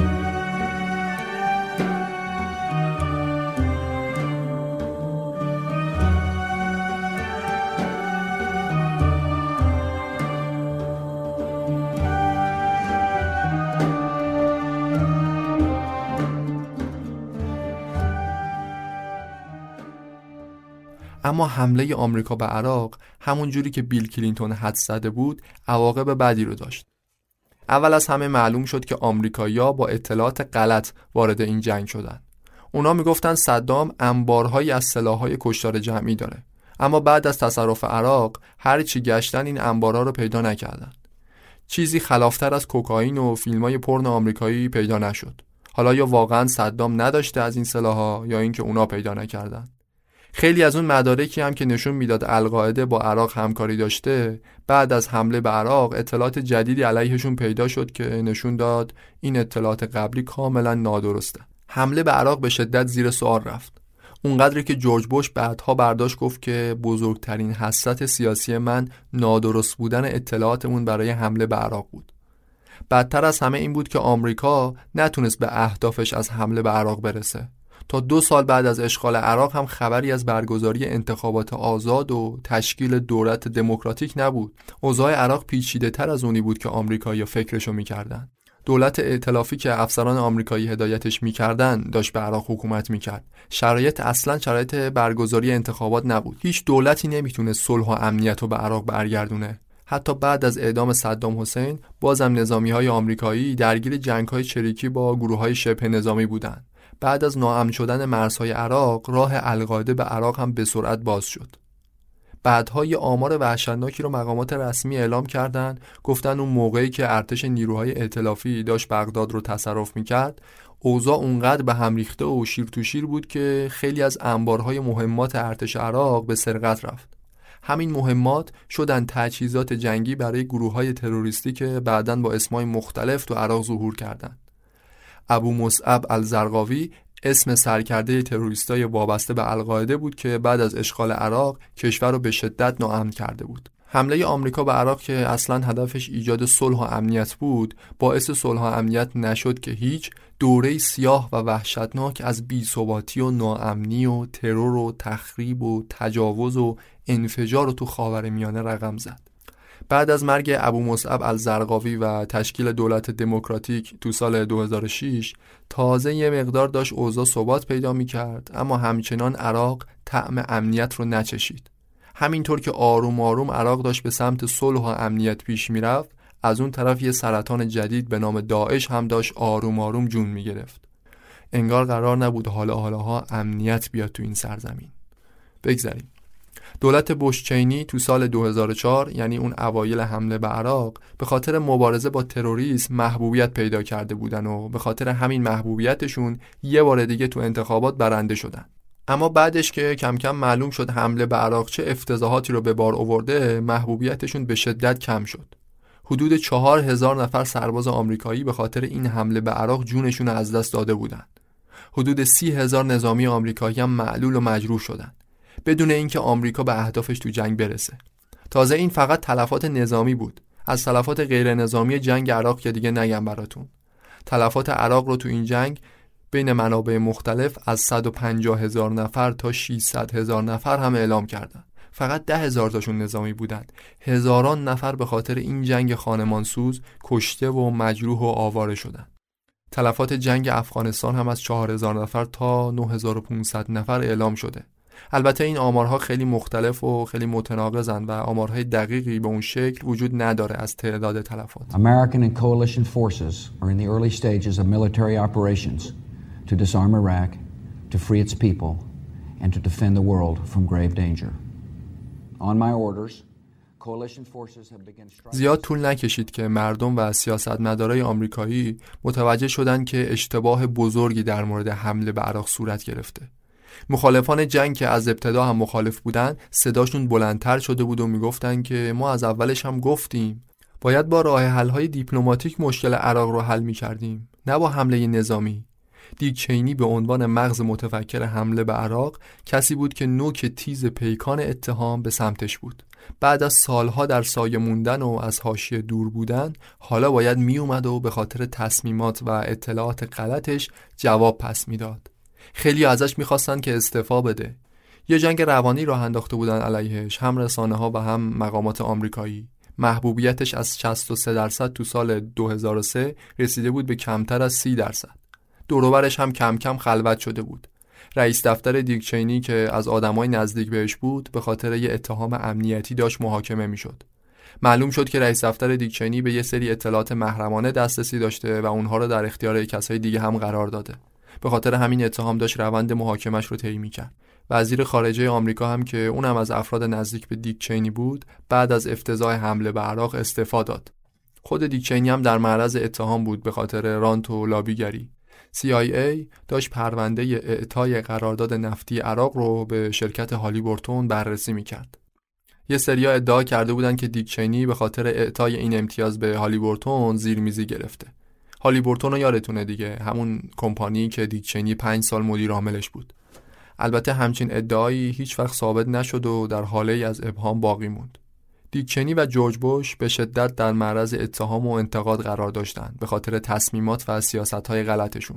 اما حمله آمریکا به عراق همون جوری که بیل کلینتون حدس زده بود عواقب بدی رو داشت. اول از همه معلوم شد که آمریکایی‌ها با اطلاعات غلط وارد این جنگ شدن. اونا میگفتن صدام انبارهایی از سلاح‌های کشتار جمعی داره، اما بعد از تصرف عراق هر چی گشتن این انبارها رو پیدا نکردن. چیزی خلافتر از کوکائین و فیلم‌های پورن آمریکایی پیدا نشد. حالا یا واقعاً صدام نداشته از این سلاح‌ها یا اینکه اونا پیدا نکردن. خیلی از اون مدارکی هم که نشون میداد القاعده با عراق همکاری داشته، بعد از حمله به عراق اطلاعات جدیدی علیهشون پیدا شد که نشون داد این اطلاعات قبلی کاملا نادرسته. حمله به عراق به شدت زیر سوال رفت. اونقدری که جورج بوش بعدها برداشت گفت که بزرگترین حسرت سیاسی من نادرست بودن اطلاعاتمون برای حمله به عراق بود. بدتر از همه این بود که آمریکا نتونست به اهدافش از حمله به عراق برسه. تا دو سال بعد از اشغال عراق هم خبری از برگزاری انتخابات آزاد و تشکیل دولت دموکراتیک نبود. اوضاع عراق پیچیده تر از اونی بود که آمریکایی‌ها فکرشو می‌کردن. دولت ائتلافی که افسران آمریکایی هدایتش می‌کردن داشت به عراق حکومت می‌کرد. شرایط اصلاً شرایط برگزاری انتخابات نبود. هیچ دولتی نمی‌تونه صلح و امنیت رو به عراق برگردونه. حتی بعد از اعدام صدام حسین بازم نظامی‌های آمریکایی درگیر جنگ‌های چریکی با گروه‌های شبه نظامی بودند. بعد از ناامن شدن مرزهای عراق راه القاعده به عراق هم به سرعت باز شد. بعدها یه آمار وحشتناکی رو مقامات رسمی اعلام کردن، گفتن اون موقعی که ارتش نیروهای ائتلافی داشت بغداد رو تصرف میکرد اوضاع اونقدر به هم ریخته و شیر تو شیر بود که خیلی از انبارهای مهمات ارتش عراق به سرقت رفت. همین مهمات شدن تجهیزات جنگی برای گروههای تروریستی که بعداً با اسمای مختلف تو عراق ظهور کردند. ابو مصعب الزرقاوی اسم سرکرده تروریستای وابسته به القاعده بود که بعد از اشغال عراق کشور رو به شدت ناامن کرده بود. حمله آمریکا به عراق که اصلاً هدفش ایجاد صلح و امنیت بود، باعث صلح و امنیت نشد که هیچ، دوره سیاه و وحشتناک از بی‌ثباتی و ناامنی و ترور و تخریب و تجاوز و انفجار رو تو خاورمیانه رقم زد. بعد از مرگ ابو مصعب الزرقاوی و تشکیل دولت دموکراتیک تو سال دو هزار و شش تازه یه مقدار داشت اوضاع ثبات پیدا می‌کرد، اما همچنان عراق طعم امنیت رو نچشید. همینطور که آروم آروم عراق داشت به سمت صلح و امنیت پیش میرفت، از اون طرف یه سرطان جدید به نام داعش هم داشت آروم آروم جون میگرفت. انگار قرار نبود حالا حالاها امنیت بیاد تو این سرزمین. بگذاریم. دولت بوش چینی تو سال دو هزار و چهار، یعنی اون اوایل حمله به عراق، به خاطر مبارزه با تروریسم محبوبیت پیدا کرده بودن و به خاطر همین محبوبیتشون یه بار دیگه تو انتخابات برنده شدن. اما بعدش که کم کم معلوم شد حمله به عراق چه افتضاحاتی رو به بار آورده، محبوبیتشون به شدت کم شد. حدود چهار هزار نفر سرباز آمریکایی به خاطر این حمله به عراق جونشون رو از دست داده بودن. حدود سی هزار نظامی آمریکایی هم معلول و مجروح شدن بدون اینکه آمریکا به اهدافش تو جنگ برسه. تازه این فقط تلفات نظامی بود. از تلفات غیر نظامی جنگ عراق که دیگه نگم براتون. تلفات عراق رو تو این جنگ بین منابع مختلف از صد و پنجاه هزار نفر تا ششصد هزار نفر هم اعلام کردن. فقط ده هزار تاشون نظامی بودن. هزاران نفر به خاطر این جنگ خانمانسوز کشته و مجروح و آواره شدن. تلفات جنگ افغانستان هم از چهار هزار نفر تا نه هزار و پانصد نفر اعلام شده. البته این آمارها خیلی مختلف و خیلی متناقضن و آمارهای دقیقی به اون شکل وجود نداره از تعداد تلفات. American and coalition forces are in the early stages of military operations to disarm Iraq, to free its people, and to defend the world from grave danger. On my orders, coalition forces have begun striking. زیاد طول نکشید که مردم و سیاستمدارای آمریکایی متوجه شدند که اشتباه بزرگی در مورد حمله به عراق صورت گرفته. مخالفان جنگ که از ابتدا هم مخالف بودن صداشون بلندتر شده بود و میگفتن که ما از اولش هم گفتیم باید با راه حل‌های دیپلماتیک مشکل عراق رو حل می‌کردیم، نه با حمله نظامی. دیک چینی به عنوان مغز متفکر حمله به عراق کسی بود که نوک تیز پیکان اتهام به سمتش بود. بعد از سالها در سایه موندن و از حاشیه دور بودن، حالا باید میومد و به خاطر تصمیمات و اطلاعات غلطش جواب پس میداد. خیلی ازش میخواستن که استعفا بده. یه جنگ روانی راه انداخته بودن علیهش، هم رسانه ها و هم مقامات آمریکایی. محبوبیتش از شصت و سه درصد تو سال دو هزار و سه رسیده بود به کمتر از سی درصد. دور و برش هم کم کم خلوت شده بود. رئیس دفتر دیک چینی که از آدمای نزدیک بهش بود به خاطر یه اتهام امنیتی داشت محاکمه میشد. معلوم شد که رئیس دفتر دیک چینی به یه سری اطلاعات محرمانه دسترسی داشته و اونها رو در اختیار کسای دیگه هم قرار داده. به خاطر همین اتهام داشت روند محاکمش رو طی می‌کرد. وزیر خارجه آمریکا هم که اونم از افراد نزدیک به دیک چینی بود، بعد از افتضاح حمله به عراق استعفا داد. خود دیک چینی هم در معرض اتهام بود به خاطر رانت و لابیگری. سی آی ای داشت پرونده اعطای قرارداد نفتی عراق رو به شرکت هالیبورتون بررسی می‌کرد. یه سریا ادعا کرده بودن که دیک چینی به خاطر اعطای این امتیاز به هالیبورتون زیرمیزی گرفته. هالیبورتون رو یادتونه دیگه، همون کمپانی که دیک چینی پنج سال مدیر عاملش بود. البته همچین ادعایی هیچ وقت ثابت نشد و در حاله از ابهام باقی موند. دیک چینی و جورج بوش به شدت در معرض اتهام و انتقاد قرار داشتند به خاطر تصمیمات و سیاست‌های غلطشون.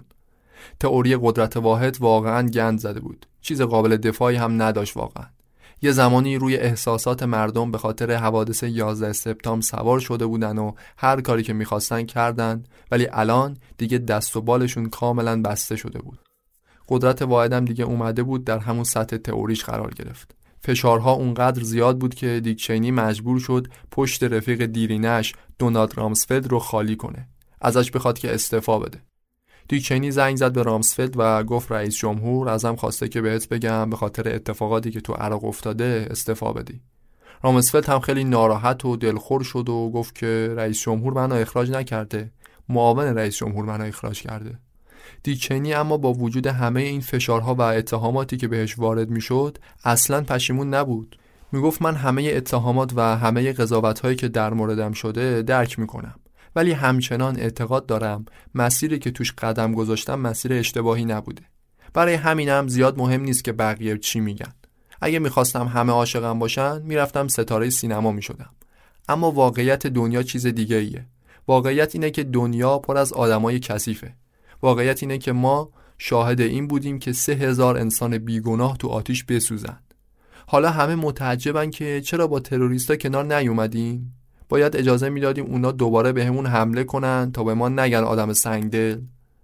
تئوری قدرت واحد واقعاً گند زده بود. چیز قابل دفاعی هم نداشت واقعاً. یه زمانی روی احساسات مردم به خاطر حوادث یازده سپتامبر سوار شده بودن و هر کاری که می‌خواستن کردن، ولی الان دیگه دست و بالشون کاملاً بسته شده بود. قدرت واحد هم دیگه اومده بود در همون سطح تئوریش قرار گرفت. فشارها اونقدر زیاد بود که دیک چینی مجبور شد پشت رفیق دیرینش دونالد رامسفلد رو خالی کنه. ازش بخواد که استعفا بده. دیک چینی زنگ زد به رامسفلد و گفت رئیس جمهور ازم خواسته که بهت بگم به خاطر اتفاقاتی که تو عراق افتاده استعفا بدی. رامسفلد هم خیلی ناراحت و دلخور شد و گفت که رئیس جمهور منو اخراج نکرده، معاون رئیس جمهور منو اخراج کرده. دیک چینی اما با وجود همه این فشارها و اتهاماتی که بهش وارد میشد اصلاً پشیمون نبود. میگفت من همه اتهامات و همه قضاوت‌هایی که در موردم شده درک میکنم، ولی همچنان اعتقاد دارم مسیری که توش قدم گذاشتم مسیر اشتباهی نبوده. برای همینم زیاد مهم نیست که بقیه چی میگن. اگه میخواستم همه عاشقم باشن میرفتم ستاره سینما میشدم. اما واقعیت دنیا چیز دیگه ایه. واقعیت اینه که دنیا پر از آدمای کثیفه. واقعیت اینه که ما شاهد این بودیم که سه هزار انسان بیگناه تو آتیش بسوزن. حالا همه متعجبن که چرا با تروریستا کنار نیومدیم؟ باید اجازه میدادیم اونا دوباره بهمون حمله کنن تا به ما نگن آدم سنگدل.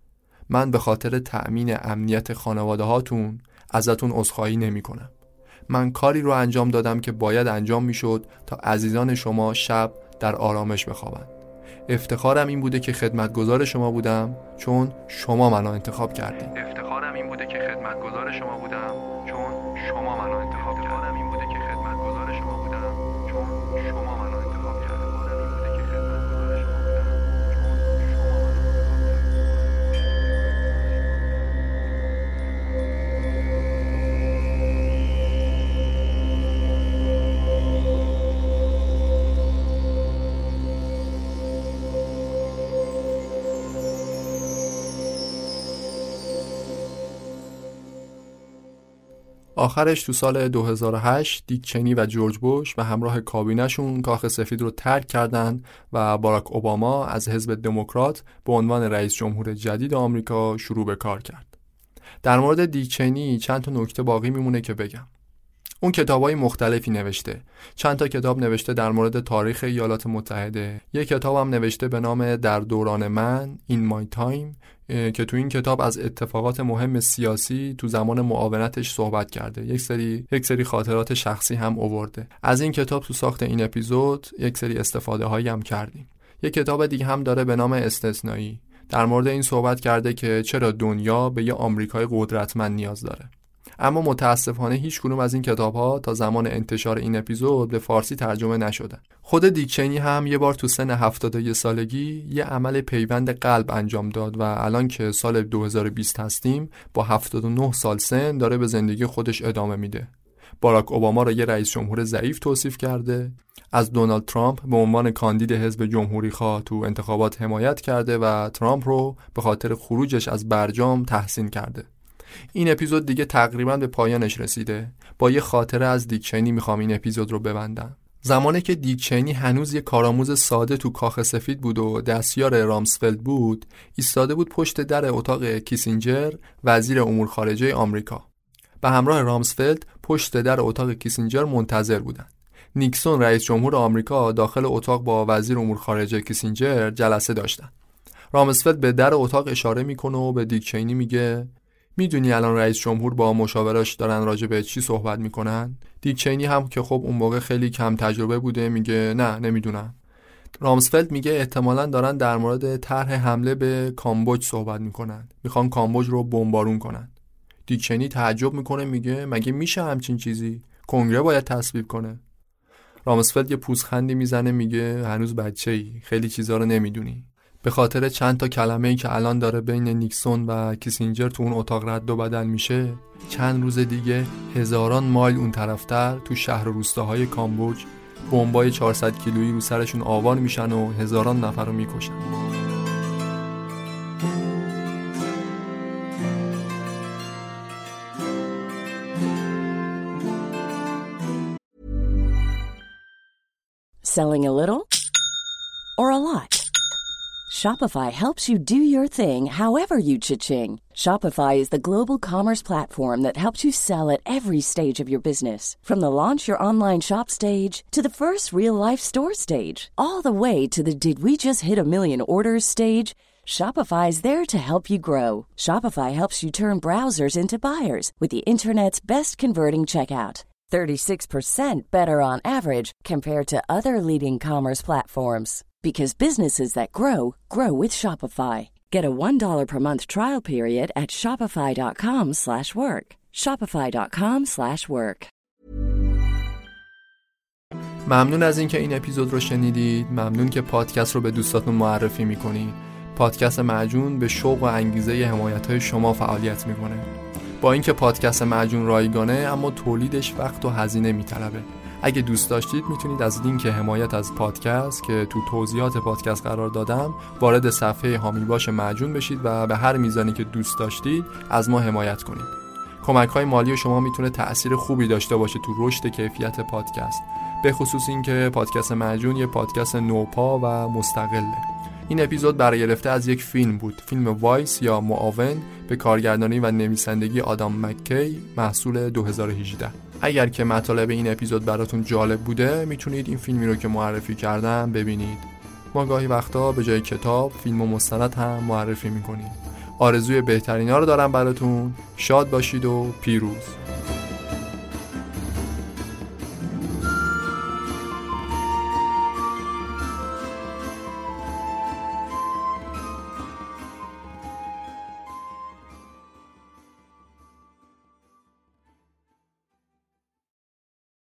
من به خاطر تأمین امنیت خانواده هاتون ازتون عذرخواهی نمی کنم. من کاری رو انجام دادم که باید انجام میشد تا عزیزان شما شب در آرامش بخوابن. افتخارم این بوده که خدمتگزار شما بودم چون شما منو انتخاب کردید. افتخارم این بوده که خدمتگزار شما بودم چون شما منو انتخاب کردید. افتخارم این بوده که خدمتگزار شما بودم چون شما منو انتخاب کردید. آخرش تو سال دو هزار و هشت دیک چینی و جورج بوش به همراه کابینه‌شون کاخ سفید رو ترک کردند و باراک اوباما از حزب دموکرات به عنوان رئیس جمهور جدید آمریکا شروع به کار کرد. در مورد دیک چینی چند تا نکته باقی میمونه که بگم. اون کتابای مختلفی نوشته. چند تا کتاب نوشته در مورد تاریخ ایالات متحده. یک کتابم نوشته به نام در دوران من In My Time که تو این کتاب از اتفاقات مهم سیاسی تو زمان معاونتش صحبت کرده. یک سری یک سری خاطرات شخصی هم آورده. از این کتاب تو ساخت این اپیزود یک سری استفاده هایی هم کردیم. یک کتاب دیگه هم داره به نام استثنایی. در مورد این صحبت کرده که چرا دنیا به یه آمریکای قدرتمند نیاز داره. اما متاسفانه هیچ کدوم از این کتاب‌ها تا زمان انتشار این اپیزود به فارسی ترجمه نشدن. خود دیک چینی هم یه بار تو سن هفتاد و یک سالگی یه عمل پیوند قلب انجام داد و الان که سال دو هزار و بیست هستیم با هفتاد و نه سال سن داره به زندگی خودش ادامه میده. باراک اوباما را یه رئیس جمهور ضعیف توصیف کرده، از دونالد ترامپ به عنوان کاندید حزب جمهوری‌خواه تو انتخابات حمایت کرده و ترامپ رو به خاطر خروجش از برجام تحسین کرده. این اپیزود دیگه تقریباً به پایانش رسیده. با یه خاطره از دیک چینی میخوام این اپیزود رو ببندم. زمانی که دیک چینی هنوز یه کارآموز ساده تو کاخ سفید بود و دستیار رامسفلد بود، ایستاده بود پشت در اتاق کیسینجر، وزیر امور خارجه آمریکا. به همراه رامسفلد پشت در اتاق کیسینجر منتظر بودن. نیکسون رئیس جمهور آمریکا داخل اتاق با وزیر امور خارجه کیسینجر جلسه داشتن. رامسفلد به در اتاق اشاره میکنه و به دیک چینی میگه میدونی الان رئیس جمهور با مشاوراش دارن راجع به چی صحبت میکنن؟ دیک چینی هم که خب اون موقع خیلی کم تجربه بوده میگه نه نمیدونم. رامسفلد میگه احتمالاً دارن در مورد طرح حمله به کامبوج صحبت میکنن. میخوان کامبوج رو بمبارون کنن. دیک چینی تعجب میکنه میگه مگه میشه همچین چیزی؟ کنگره باید تصویب کنه. رامسفلد یه پوزخندی میزنه میگه هنوز بچه‌ای، خیلی چیزا رو نمیدونی. به خاطر چند تا کلمه‌ای که الان داره بین نیکسون و کیسینجر تو اون اتاق رد و بدل میشه، چند روز دیگه هزاران مایل اون طرفتر تو شهر و روستاهای کامبوج بمبای چهارصد کیلویی رو سرشون آوار میشن و هزاران نفر رو میکشن. Selling a little or a lot? Shopify helps you do your thing however you cha-ching. Shopify is the global commerce platform that helps you sell at every stage of your business. From the launch your online shop stage to the first real-life store stage, all the way to the did we just hit a million orders stage. Shopify is there to help you grow. Shopify helps you turn browsers into buyers with the internet's best converting checkout. thirty-six percent better on average compared to other leading commerce platforms. Because businesses that grow, grow with Shopify. Get a one dollar per month trial period at shopify.com slash work. Shopify.com slash work. ممنون از اینکه این اپیزود رو شنیدید. ممنون که پادکست رو به دوستاتون معرفی میکنید. پادکست معجون به شوق و انگیزه حمایت‌های شما فعالیت میکنه. با اینکه پادکست معجون رایگانه اما تولیدش وقت و هزینه میطلبه. اگه دوست داشتید میتونید از لینک حمایت از پادکست که تو توضیحات پادکست قرار دادم وارد صفحه حامی باش معجون بشید و به هر میزانی که دوست داشتید از ما حمایت کنید. کمک‌های مالی شما میتونه تأثیر خوبی داشته باشه تو رشد کیفیت پادکست، به خصوص اینکه پادکست معجون یه پادکست نوپا و مستقله. این اپیزود برگرفته از یک فیلم بود، فیلم وایس یا معاون به کارگردانی و نویسندگی آدام مکی، محصول دو هزار و هجده. اگر که مطالب این اپیزود براتون جالب بوده میتونید این فیلمی رو که معرفی کردم ببینید. ما گاهی وقتا به جای کتاب فیلم و مستند هم معرفی میکنیم. آرزوی بهترینا رو دارم براتون. شاد باشید و پیروز.